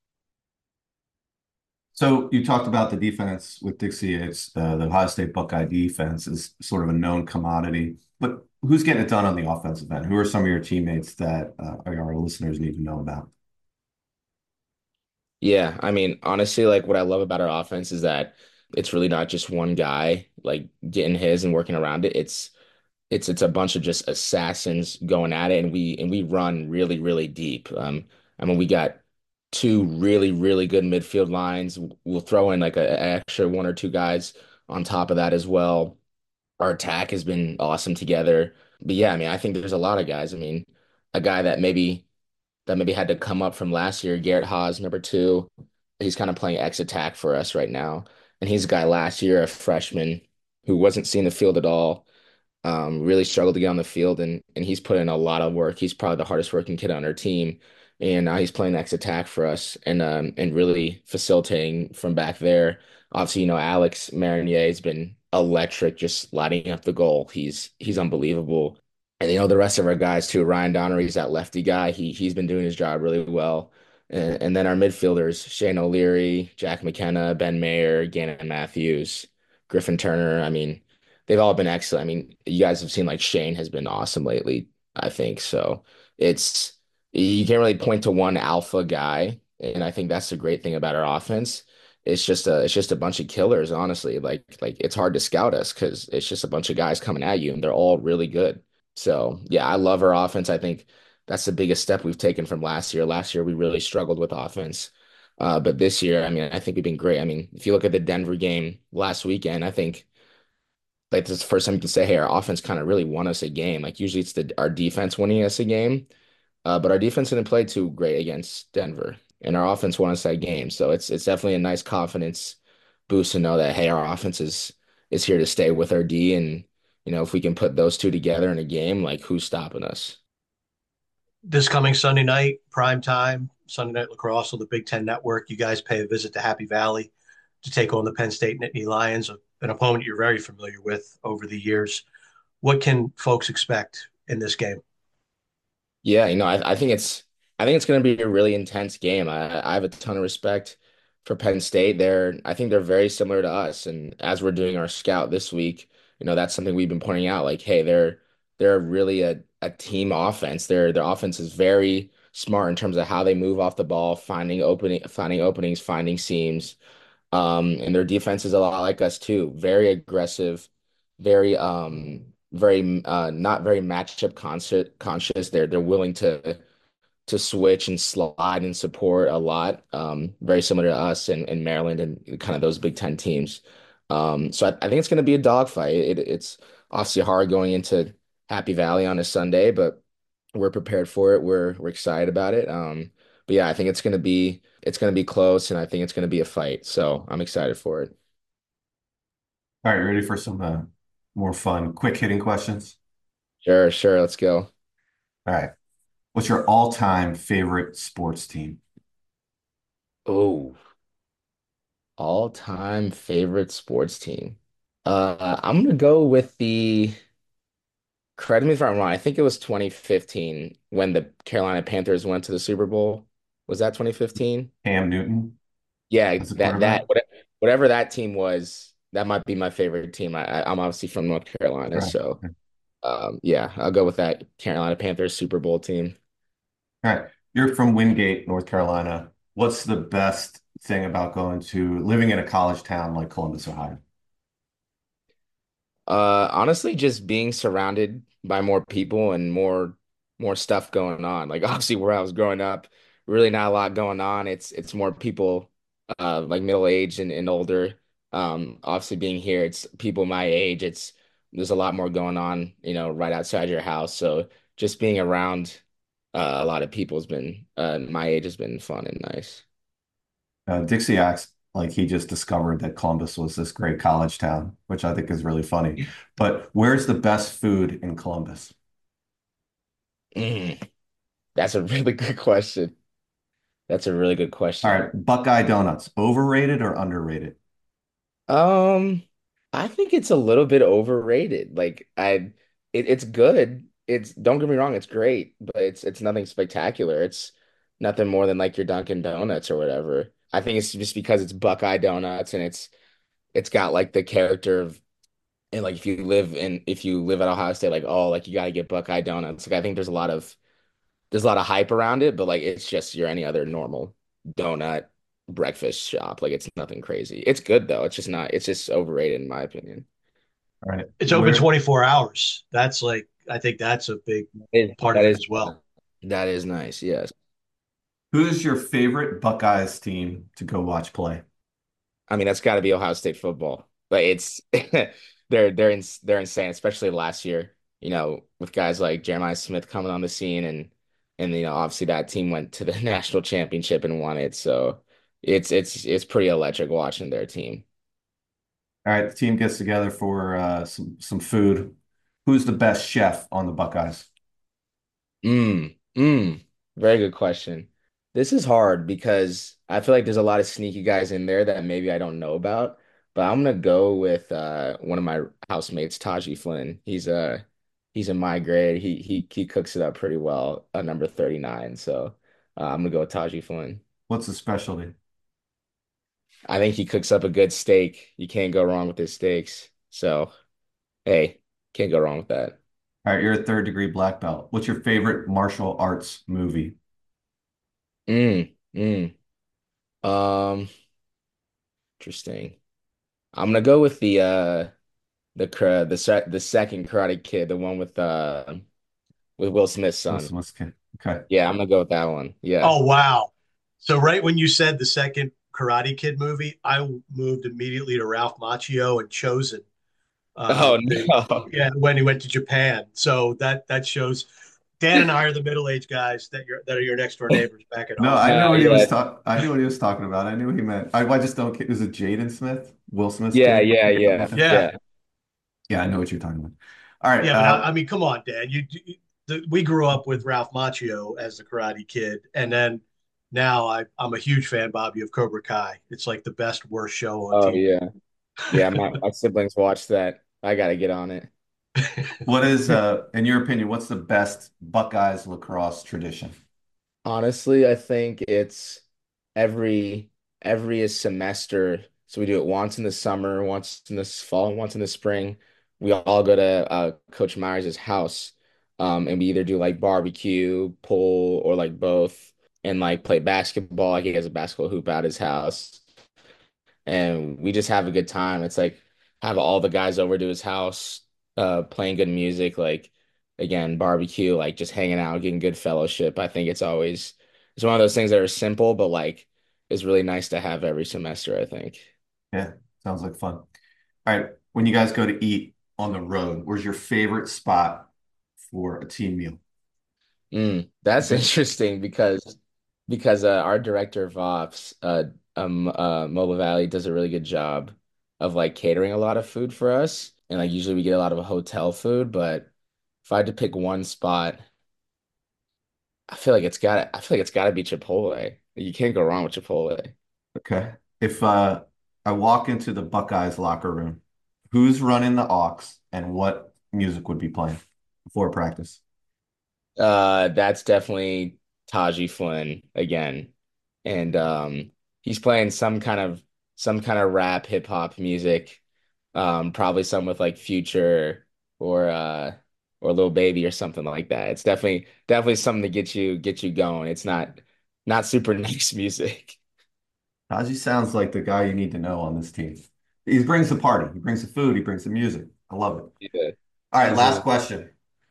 So you talked about the defense with Dixie. It's uh, the Ohio State Buckeye defense is sort of a known commodity, but who's getting it done on the offensive end? Who are some of your teammates that uh, our listeners need to know about? Yeah, I mean, honestly, like what I love about our offense is that it's really not just one guy like getting his and working around it. It's it's it's a bunch of just assassins going at it, and we and we run really, really deep. Um, I mean, we got two really, really good midfield lines. We'll throw in like a, an extra one or two guys on top of that as well. Our attack has been awesome together. But yeah, I mean, I think there's a lot of guys. I mean, a guy that maybe that maybe had to come up from last year, Garrett Haas, number two. He's kind of playing X attack for us right now. And he's a guy last year, a freshman who wasn't seeing the field at all, um, really struggled to get on the field, and and he's put in a lot of work. He's probably the hardest working kid on our team, and now he's playing X attack for us and um and really facilitating from back there. Obviously, you know, Alex Marinier has been electric, just lighting up the goal. He's he's unbelievable. And you know, the rest of our guys too. Ryan Donnery's that lefty guy. He he's been doing his job really well. And, and then our midfielders, Shane O'Leary, Jack McKenna, Ben Mayer, Gannon Matthews, Griffin Turner. I mean, they've all been excellent. I mean, you guys have seen like Shane has been awesome lately, I think. So it's you can't really point to one alpha guy, and I think that's the great thing about our offense. It's just a it's just a bunch of killers, honestly. Like like it's hard to scout us because it's just a bunch of guys coming at you, and they're all really good. So yeah, I love our offense. I think that's the biggest step we've taken from last year. Last year we really struggled with offense. Uh, but this year, I mean, I think we've been great. I mean, if you look at the Denver game last weekend, I think like this is the first time you can say, hey, our offense kind of really won us a game. Like usually it's the our defense winning us a game, uh, but our defense didn't play too great against Denver, and our offense won us that game. So it's it's definitely a nice confidence boost to know that hey, our offense is is here to stay with our D, and you know if we can put those two together in a game, like who's stopping us? This coming Sunday night, prime time, Sunday Night Lacrosse on the Big Ten Network. You guys pay a visit to Happy Valley to take on the Penn State Nittany Lions, an opponent you're very familiar with over the years. What can folks expect in this game? Yeah, you know, I, I think it's I think it's going to be a really intense game. I, I have a ton of respect for Penn State. They're I think they're very similar to us. And as we're doing our scout this week, you know, that's something we've been pointing out. Like, hey, they're they're really a, a team offense. Their their offense is very smart in terms of how they move off the ball, finding opening finding openings, finding seams. Um, and their defense is a lot like us too. Very aggressive, very um very uh not very matchup conscious conscious. They're they're willing to to switch and slide and support a lot. Um, very similar to us and, and Maryland and kind of those Big Ten teams. Um, so I, I think it's going to be a dogfight. It, it's obviously hard going into Happy Valley on a Sunday, but we're prepared for it. We're we're excited about it. Um, but yeah, I think it's going to be it's going to be close, and I think it's going to be a fight. So I'm excited for it. All right, ready for some uh, more fun, quick hitting questions? Sure, sure. Let's go. All right. What's your all-time favorite sports team? Oh, all-time favorite sports team. Uh, I'm gonna go with the correct me if I'm wrong. I think it was twenty fifteen when the Carolina Panthers went to the Super Bowl. Was that twenty fifteen? Cam Newton Yeah, as a that that quarterback? whatever that team was, that might be my favorite team. I, I- I'm obviously from North Carolina, Right. so All um, yeah, I'll go with that Carolina Panthers Super Bowl team. right. You're from Wingate, North Carolina. What's the best thing about going to living in a college town like Columbus, Ohio? Uh, honestly, just being surrounded by more people and more more stuff going on. Like obviously where I was growing up, really not a lot going on. It's it's more people uh like middle aged and, and older. Um, obviously being here, it's people my age. It's there's a lot more going on, you know, right outside your house. So just being around uh, a lot of people has been uh my age has been fun and nice. Uh, Dixie acts like he just discovered that Columbus was this great college town, which I think is really funny. But where's the best food in Columbus? Mm, that's a really good question. That's a really good All question. right, Buckeye Donuts, overrated or underrated? Um, I think it's a little bit overrated. Like I it, it's good. It's don't get me wrong, it's great, but it's it's nothing spectacular. It's nothing more than like your Dunkin' Donuts or whatever. I think it's just because it's Buckeye Donuts and it's it's got like the character of and like if you live in if you live at Ohio State, like oh like you gotta get Buckeye Donuts. Like I think there's a lot of there's a lot of hype around it, but like it's just you're any other normal donut breakfast shop. Like it's nothing crazy. It's good though. It's just not, it's just overrated in my opinion. All right, It's open where twenty-four hours. That's like, I think that's a big It, part that of it is as well. that is nice. Yes. who's your favorite Buckeyes team to go watch play? I mean, that's got to be Ohio State football. But it's they're they're in, they're insane, especially last year, you know, with guys like Jeremiah Smith coming on the scene and and you know, obviously that team went to the national championship and won it. So it's it's it's pretty electric watching their team. All right, the team gets together for uh, some some food. Who's the best chef on the Buckeyes? Mm, mm, very good question. This is hard because I feel like there's a lot of sneaky guys in there that maybe I don't know about. But I'm gonna go with uh, one of my housemates, Taji Flynn. He's uh he's in my grade. He he he cooks it up pretty well, uh, number thirty-nine. So uh, I'm gonna go with Taji Flynn. What's the specialty? I think he cooks up a good steak. You can't go wrong with his steaks. So hey, can't go wrong with that. All right, you're a third degree black belt. What's your favorite martial arts movie? Mm, mm. Um, interesting. I'm gonna go with the uh the kara- the se the second Karate Kid, the one with uh with Will Smith's What's son. what's okay? Yeah, I'm gonna go with that one. Yeah. Oh, wow. So right when you said the second Karate Kid movie, I moved immediately to Ralph Macchio and Chosen. Uh, Oh the no. yeah, when he went to Japan. So that that shows Dan and I are the middle-aged guys that you're that are your next door neighbors back at No, home. I knew Uh, what he yeah, was talking. I knew what he was talking about. I knew what he meant. I, I just don't. Is it Jaden Smith? Will Smith's yeah, kid? yeah, yeah, Okay. Yeah, yeah. Yeah, I know what you're talking about. All right. yeah, but I, Uh, I mean, come on, Dan. You, you the, we grew up with Ralph Macchio as the Karate Kid, and then now I I'm a huge fan, Bobby, of Cobra Kai. It's like the best worst show on Oh T V. yeah. Yeah, my, my siblings watched that. I gotta get on it. what is, uh, in your opinion, what's the best Buckeyes lacrosse tradition? Honestly, I think it's every every semester. So we do it once in the summer, once in the fall, and once in the spring. We all go to uh, Coach Myers' house, um, and we either do like barbecue, pool, or like both, and like play basketball. Like he has a basketball hoop at his house, and we just have a good time. It's like have all the guys over to his house, uh, playing good music, like again, barbecue, like just hanging out, getting good fellowship. I think it's always it's one of those things that are simple, but like is really nice to have every semester, I think. Yeah, sounds like fun. All right, when you guys go to eat on the road, where's your favorite spot for a team meal? Mm, that's Okay. interesting because because uh, our director of ops, uh, um, uh, Mobile Valley does a really good job of like catering a lot of food for us, and like usually we get a lot of hotel food. But if I had to pick one spot, I feel like it's got I feel like it's got to be Chipotle. You can't go wrong with Chipotle. Okay. If uh, I walk into the Buckeyes locker room, who's running the aux and what music would be playing before practice? Uh, that's definitely Taji Flynn again, and um, he's playing some kind of some kind of rap hip hop music, um, probably some with like Future or uh or Lil Baby or something like that. It's definitely definitely something to get you get you going. It's not not super nice music. Najee sounds like the guy you need to know on this team. He brings the party. He brings the food. He brings the music. I love it. Yeah, All right, he's last a question.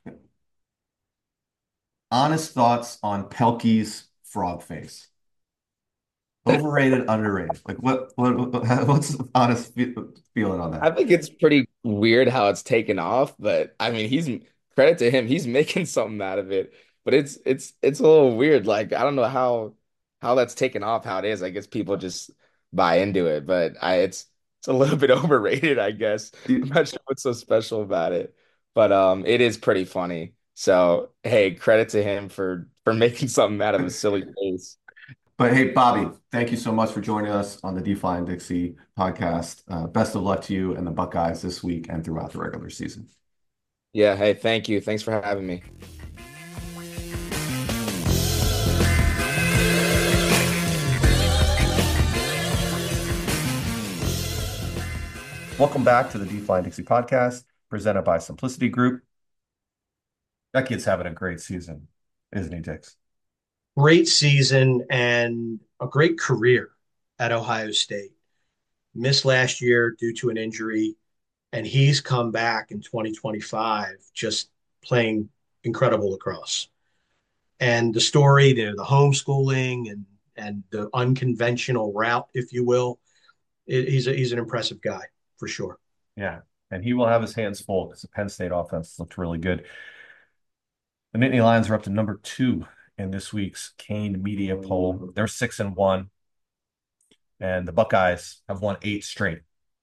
Honest thoughts on Pelkey's frog face. Overrated, underrated. Like what? What? What's the honest fe feeling on I that? think it's pretty weird how it's taken off, but I mean, he's credit to him, he's making something out of it. But it's it's it's a little weird. Like I don't know how how that's taken off, how it is. I guess people just buy into it, but I it's it's a little bit overrated, I guess. I'm You- not sure what's so special about it, but um, it is pretty funny. So hey, credit to him for for making something out of a silly face. But hey, Bobby, thank you so much for joining us on the DeFi and Dixie podcast. Uh, best of luck to you and the Buckeyes this week and throughout the regular season. Yeah, hey, thank you. Thanks for having me. Welcome back to the DeFi and Dixie podcast, presented by Simplicity Group. That kid's having a great season, isn't he, Dix? Great season and a great career at Ohio State. Missed last year due to an injury, and he's come back in twenty twenty-five just playing incredible lacrosse. And the story, the, the homeschooling and and the unconventional route, if you will, it, he's a, he's an impressive guy for sure. Yeah, and he will have his hands full because the Penn State offense looked really good. The Nittany Lions are up to number two in this week's Kane Media poll. They're six and one, and the Buckeyes have won eight straight.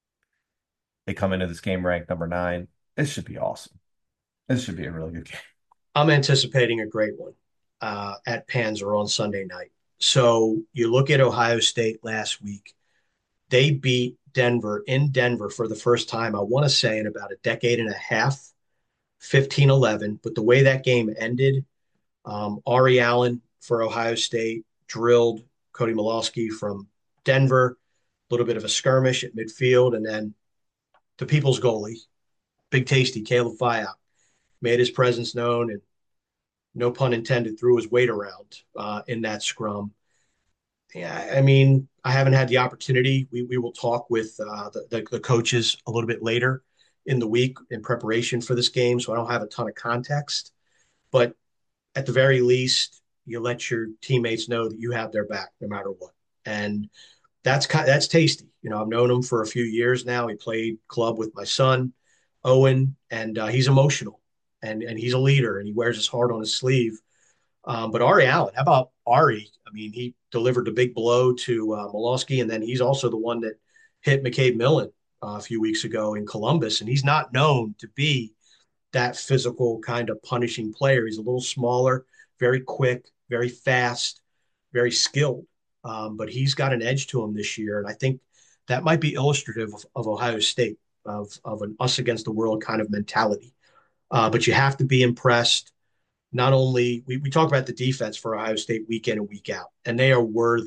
They come into this game ranked number nine. This should be awesome. This should be a really good game. I'm anticipating a great one uh, at Panzer on Sunday night. So you look at Ohio State last week. They beat Denver in Denver for the first time, I want to say, in about a decade and a half, fifteen eleven. But the way that game ended, um, Ari Allen for Ohio State drilled Cody Malawski from Denver, a little bit of a skirmish at midfield, and then the people's goalie, Big Tasty, Caleb Fyatt, made his presence known and no pun intended, threw his weight around uh, in that scrum. Yeah, I mean, I haven't had the opportunity. We, we will talk with uh, the, the, the coaches a little bit later in the week in preparation for this game, so I don't have a ton of context. But at the very least, you let your teammates know that you have their back no matter what. And that's that's tasty. You know, I've known him for a few years now. He played club with my son, Owen, and uh, he's emotional and and he's a leader and he wears his heart on his sleeve. Um, but Ari Allen, how about Ari? I mean, he delivered the big blow to uh, Molosky, and then he's also the one that hit McCabe Millen uh, a few weeks ago in Columbus. And he's not known to be that physical kind of punishing player. He's a little smaller, very quick, very fast, very skilled. Um, but he's got an edge to him this year, and I think that might be illustrative of, of Ohio State, of of an us against the world kind of mentality. Uh, but you have to be impressed. Not only we, we talk about the defense for Ohio State week in and week out, and they are worthy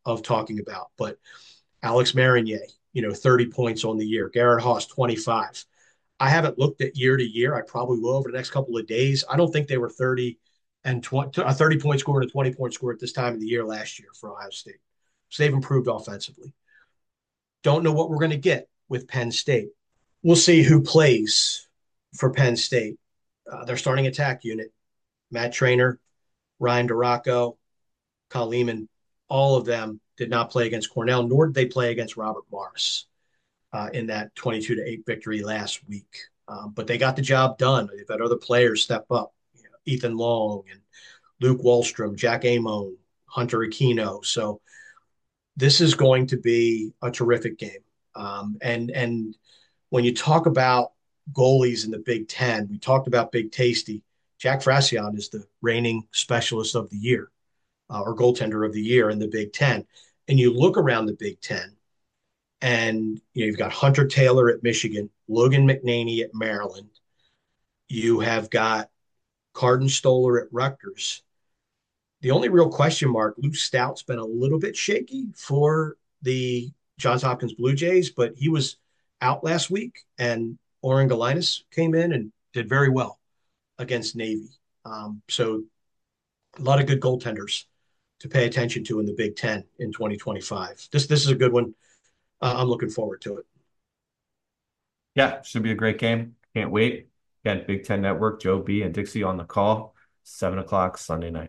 of talking about. But Alex Marinier, you know, thirty points on the year. Garrett Haas, twenty-five. I haven't looked at year to year. I probably will over the next couple of days. I don't think they were thirty and twenty, a thirty point score and a twenty point score at this time of the year last year for Ohio State. So they've improved offensively. Don't know what we're going to get with Penn State. We'll see who plays for Penn State. Uh, their starting attack unit, Matt Trainer, Ryan Duraco, Kyle Lehman, all of them did not play against Cornell, nor did they play against Robert Morris uh, in that twenty-two to eight victory last week. Um, but they got the job done. They've had other players step up. You know, Ethan Long and Luke Wallstrom, Jack Amone, Hunter Aquino. So this is going to be a terrific game. Um, and and when you talk about goalies in the Big Ten, we talked about Big Tasty. Jack Frassion is the reigning specialist of the year uh, or goaltender of the year in the Big Ten. And you look around the Big Ten, and you know, you've got Hunter Taylor at Michigan, Logan McNaney at Maryland. You have got Carden Stoller at Rutgers. The only real question mark, Luke Stout's been a little bit shaky for the Johns Hopkins Blue Jays, but he was out last week, and Oren Galinas came in and did very well against Navy. Um, so a lot of good goaltenders to pay attention to in the Big Ten in twenty twenty-five. This this is a good one. Uh, I'm looking forward to it. Yeah, should be a great game. Can't wait. Again, Big Ten Network, Joe B and Dixie on the call, seven o'clock Sunday night.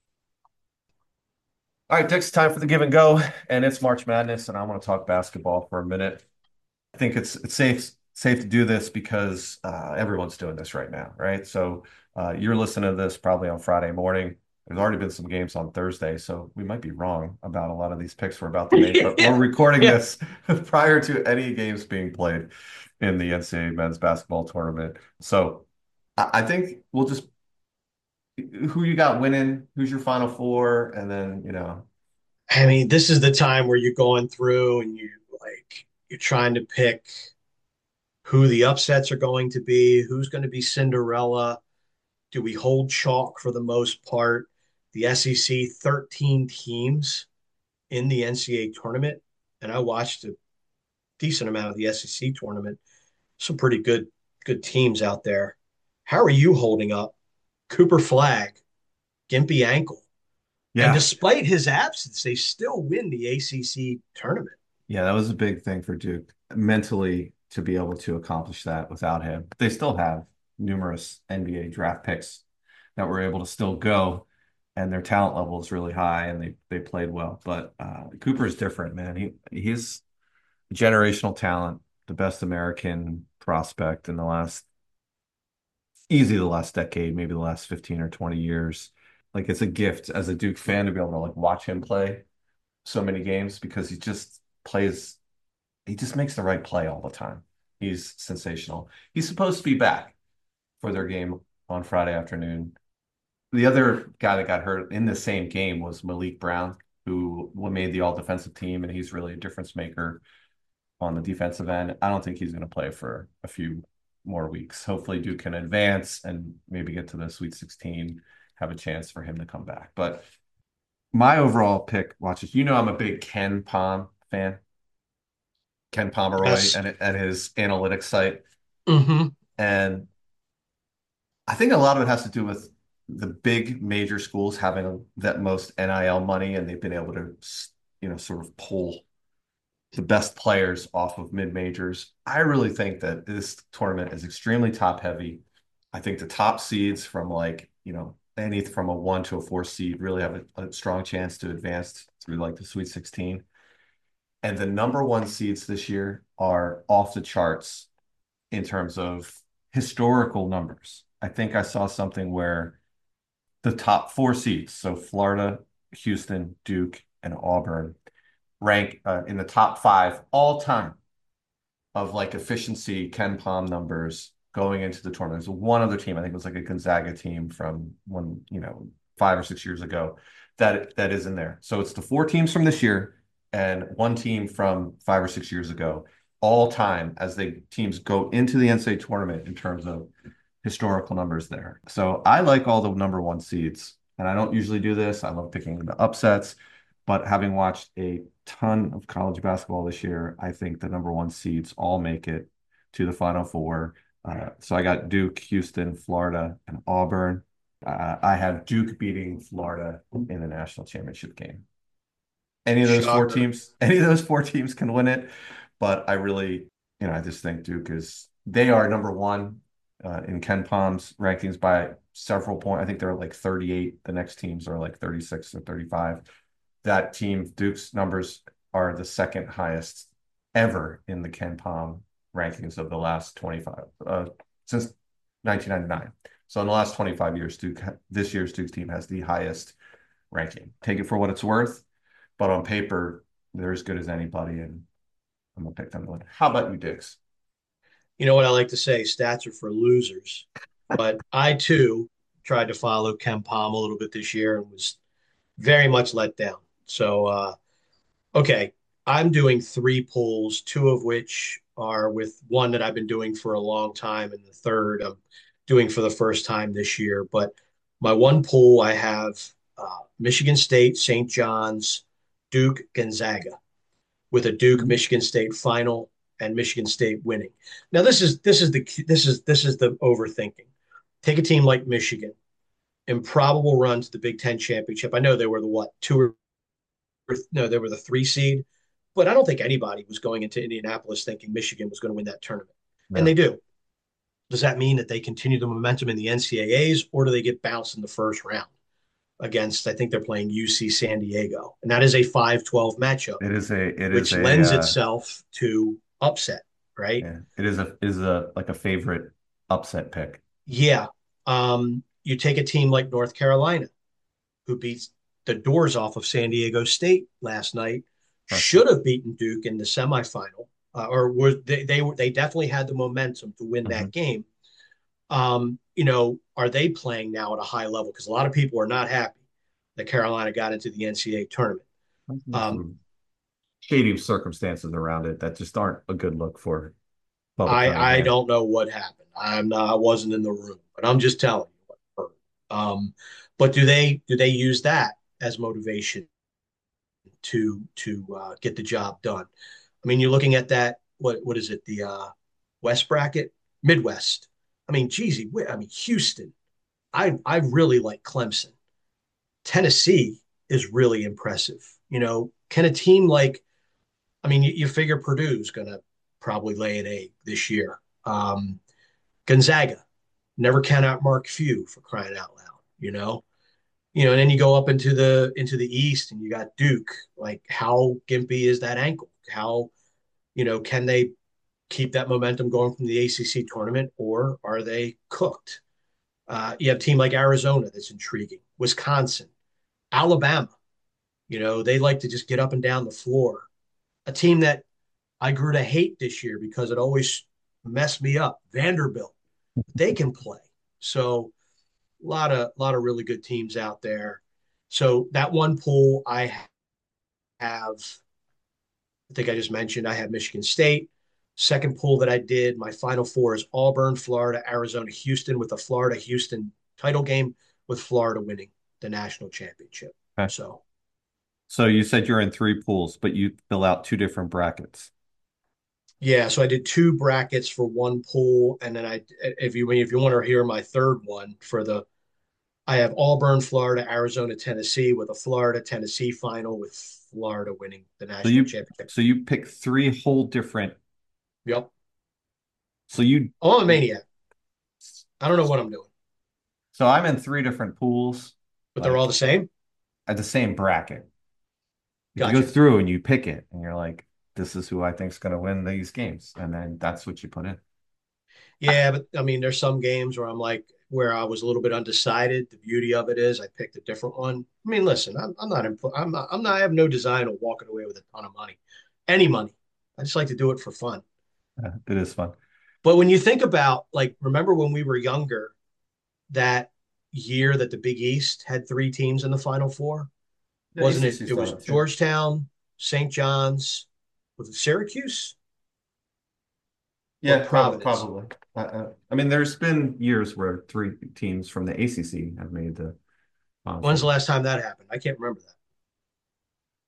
All right, Dix, time for the give and go, and it's March Madness, and I want to talk basketball for a minute. I think it's it's safe safe to do this because uh, everyone's doing this right now, right? So uh, you're listening to this probably on Friday morning. There's already been some games on Thursday, so we might be wrong about a lot of these picks we're about to make, but yeah. we're recording Yeah. this prior to any games being played in the N C double A men's basketball tournament. So I, I think we'll just who you got winning, who's your final four, and then, you know. I mean, this is the time where you're going through and you like you're trying to pick who the upsets are going to be, who's going to be Cinderella. Do we hold chalk for the most part? The S E C, thirteen teams in the N C double A tournament, and I watched a decent amount of the S E C tournament. Some pretty good good teams out there. How are you holding up? Cooper Flag, Gimpy Ankle. And Yeah. despite his absence, they still win the A C C tournament. Yeah, that was a big thing for Duke mentally to be able to accomplish that without him. They still have numerous N B A draft picks that were able to still go, and their talent level is really high, and they they played well. But uh, Cooper is different, man. He he's generational talent, the best American prospect in the last easy the last decade, maybe the last fifteen or twenty years. Like it's a gift as a Duke fan to be able to like watch him play so many games because he just plays, he just makes the right play all the time. He's sensational. He's supposed to be back for their game on Friday afternoon. The other guy that got hurt in the same game was Malik Brown, who made the all defensive team, and he's really a difference maker on the defensive end. I don't think he's going to play for a few more weeks. Hopefully Duke can advance and maybe get to the Sweet sixteen, have a chance for him to come back. But my overall pick, watches, you know, I'm a big Ken Pom fan. Ken Pomeroy Yes. and, and his analytics site. Mm-hmm. And I think a lot of it has to do with the big major schools having that most N I L money, and they've been able to, you know, sort of pull the best players off of mid majors. I really think that this tournament is extremely top heavy. I think the top seeds from like, you know, any from a one to a four seed really have a, a strong chance to advance through like the Sweet sixteen. And the number one seeds this year are off the charts in terms of historical numbers. I think I saw something where the top four seeds, so Florida, Houston, Duke, and Auburn, rank uh, in the top five all time of like efficiency Ken Pom numbers going into the tournament. There's one other team, I think it was like a Gonzaga team from one, you know, five or six years ago that that is in there. So it's the four teams from this year and one team from five or six years ago, all time as the teams go into the N C double A tournament in terms of historical numbers there. So I like all the number one seeds, and I don't usually do this. I love picking the upsets. But having watched a ton of college basketball this year, I think the number one seeds all make it to the Final Four. Uh, so I got Duke, Houston, Florida, and Auburn. Uh, I have Duke beating Florida in the national championship game. Any of those four Shocker. teams, any of those four teams can win it, but I really, you know, I just think Duke is they are number one uh, in Ken Palm's rankings by several points. I think they're like thirty-eight. The next teams are like thirty-six or thirty-five. That team, Duke's numbers are the second highest ever in the Ken Palm rankings of the last twenty-five uh, since nineteen ninety-nine. So in the last twenty-five years, Duke this year's Duke's team has the highest ranking. Take it for what it's worth, but on paper, they're as good as anybody, and I'm gonna pick them to win. How about you, Dix? You know what I like to say? Stats are for losers. But I too tried to follow Ken Palm a little bit this year and was very much let down. So, uh, okay, I'm doing three polls, two of which are with one that I've been doing for a long time, and the third I'm doing for the first time this year. But my one poll, I have uh, Michigan State, Saint John's, Duke, Gonzaga, with a Duke Michigan State final and Michigan State winning. Now this is this is the this is this is the overthinking. Take a team like Michigan, improbable run to the Big Ten championship. I know they were the what two or no, they were the three seed, but I don't think anybody was going into Indianapolis thinking Michigan was going to win that tournament, and they No, do. Does that mean that they continue the momentum in the N C double A's, or do they get bounced in the first round against? I think they're playing U C San Diego, and that is a five twelve matchup, it is a it is which a lends uh, itself to upset, right? yeah, it is a is a like a favorite upset pick. Yeah. Um, you take a team like North Carolina, who beats the doors off of San Diego State last night, Huh. should have beaten Duke in the semifinal, uh, or were they, they they definitely had the momentum to win Mhm. that game. Um, you know, are they playing now at a high level? Because a lot of people are not happy that Carolina got into the N C double A tournament. There's Um, some shady circumstances around it that just aren't a good look for Bubba I I Cunningham. don't know what happened. I'm not, I wasn't in the room, but I'm just telling you what I heard. Um, but do they do they use that as motivation to to uh, get the job done? I mean, you're looking at that. What what is it? The uh, West bracket, Midwest. I mean, geez, I mean Houston. I I really like Clemson. Tennessee is really impressive. You know, can a team like I mean, you, you figure Purdue's going to probably lay an egg this year. Um, Gonzaga, never count out Mark Few for crying out loud. You know, you know, and then you go up into the into the East, and you got Duke. Like, how gimpy is that ankle? How you know can they keep that momentum going from the A C C tournament, or are they cooked? Uh, you have a team like Arizona that's intriguing. Wisconsin, Alabama. You know, they like to just get up and down the floor. A team that I grew to hate this year because it always messed me up. Vanderbilt, they can play. So a lot of a lot of really good teams out there. So that one pool I have, I think I just mentioned, I have Michigan State. Second pool that I did, my final four is Auburn, Florida, Arizona, Houston, with the Florida Houston title game, with Florida winning the national championship. Okay. So So you said you're in three pools, but you fill out two different brackets. yeah, so I did two brackets for one pool, and then I, if you if you want to hear my third one for the I have Auburn, Florida, Arizona, Tennessee, with a Florida Tennessee final, with Florida winning the So national you championship. so you pick three whole different. Yep. So you Oh, I'm a maniac. I don't know what I'm doing, so I'm in three different pools, but they're all the like same. at the same bracket. You go Gotcha. through and you pick it, and you're like, this is who I think's going to win these games, and then that's what you put in. Yeah, but I mean, there's some games where I'm like, where I was a little bit undecided. The beauty of it is I picked a different one. I mean, listen, I'm, I'm not, impl- I'm not, I'm not, I have no design of walking away with a ton of money, any money. I just like to do it for fun. Yeah, it is fun. But when you think about, like, remember when we were younger, that year that the Big East had three teams in the Final Four? The Wasn't it? A C C It was startup too. Georgetown, Saint John's, was it Syracuse or Yeah, probably Providence? probably. Uh, uh, I mean, there's been years where three teams from the A C C have made the Final When's the Four. last time that happened? I can't remember that.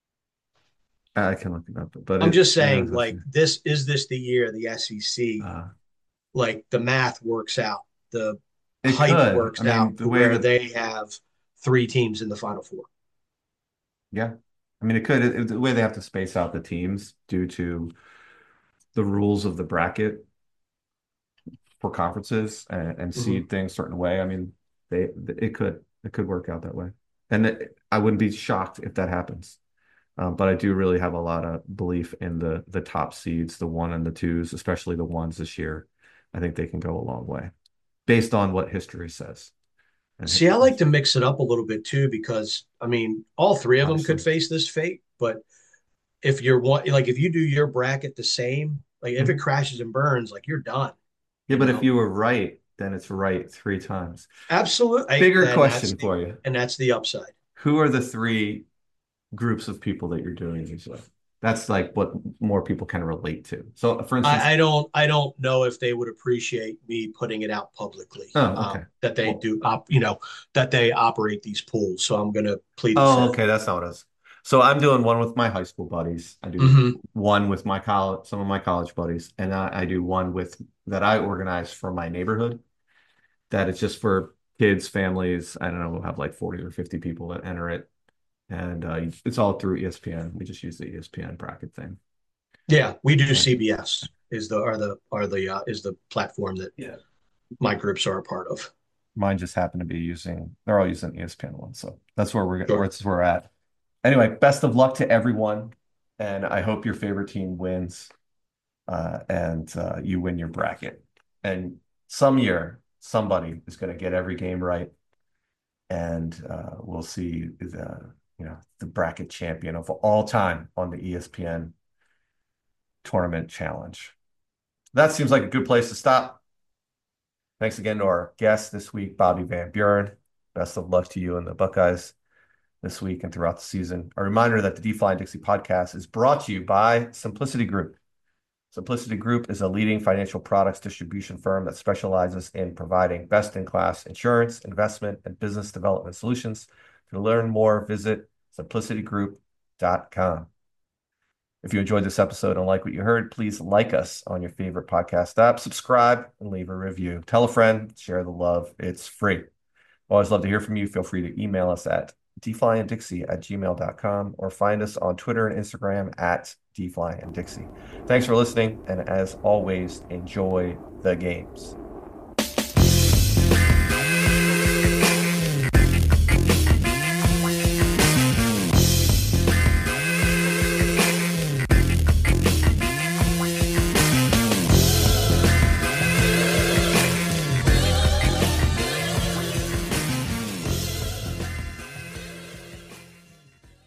I can look it up, but I'm it, just it saying, is. like, this is this the year the S E C, Uh, like the math works out, the it hype could. I works mean, out the to way where that, they have three teams in the Final Four. yeah. I mean, it could. It, the way they have to space out the teams due to the rules of the bracket for conferences and, and Mhm. seed things certain way. I mean, they it could it could work out that way, and it, I wouldn't be shocked if that happens. Um, but I do really have a lot of belief in the the top seeds, the one and the twos, especially the ones this year. I think they can go a long way based on what history says. And See, I like to mix it up a little bit too, because I mean, all three of them obviously, could face this fate, but if you're one, like if you do your bracket the same, like if it mhm. crashes and burns, like you're done, Yeah, you but if know? you were right, then it's right three times. Absolutely. Bigger And that's question the for you. and that's the upside. Who are the three groups of people that you're doing these with? That's like what more people can relate to. So, for instance, I, I don't I don't know if they would appreciate me putting it out publicly, oh, um, okay. that they Well, do op, you know, that they operate these pools. So I'm gonna plead the oh, fifth. okay. That's not what it is. So I'm doing one with my high school buddies. I do Hmm. one with my college, some of my college buddies, and I, I do one with that I organize for my neighborhood. That it's just for kids, families. I don't know. We'll have like forty or fifty people that enter it, and uh, it's all through E S P N. We just use the E S P N bracket thing. Yeah, we do And C B S is the are the are the uh, is the platform that yeah, my groups are a part of. mine just happen to be using. They're all using E S P N one, so that's where we're where Sure. it's where we're at. Anyway, best of luck to everyone, and I hope your favorite team wins, uh, and uh, you win your bracket. And some year, somebody is going to get every game right, and uh, we'll see the you know the bracket champion of all time on the E S P N Tournament Challenge. That seems like a good place to stop. Thanks again to our guest this week, Bobby Van Buren. Best of luck to you and the Buckeyes this week and throughout the season. A reminder that the D-Fly and Dixie podcast is brought to you by Simplicity Group. Simplicity Group is a leading financial products distribution firm that specializes in providing best-in-class insurance, investment, and business development solutions. To learn more, visit simplicity group dot com. If you enjoyed this episode and like what you heard, please like us on your favorite podcast app, subscribe, and leave a review. Tell a friend, share the love. It's free. Always love to hear from you. Feel free to email us at dflyanddixie at gmail dot com or find us on Twitter and Instagram at dflyanddixie. Thanks for listening, and as always, enjoy the games.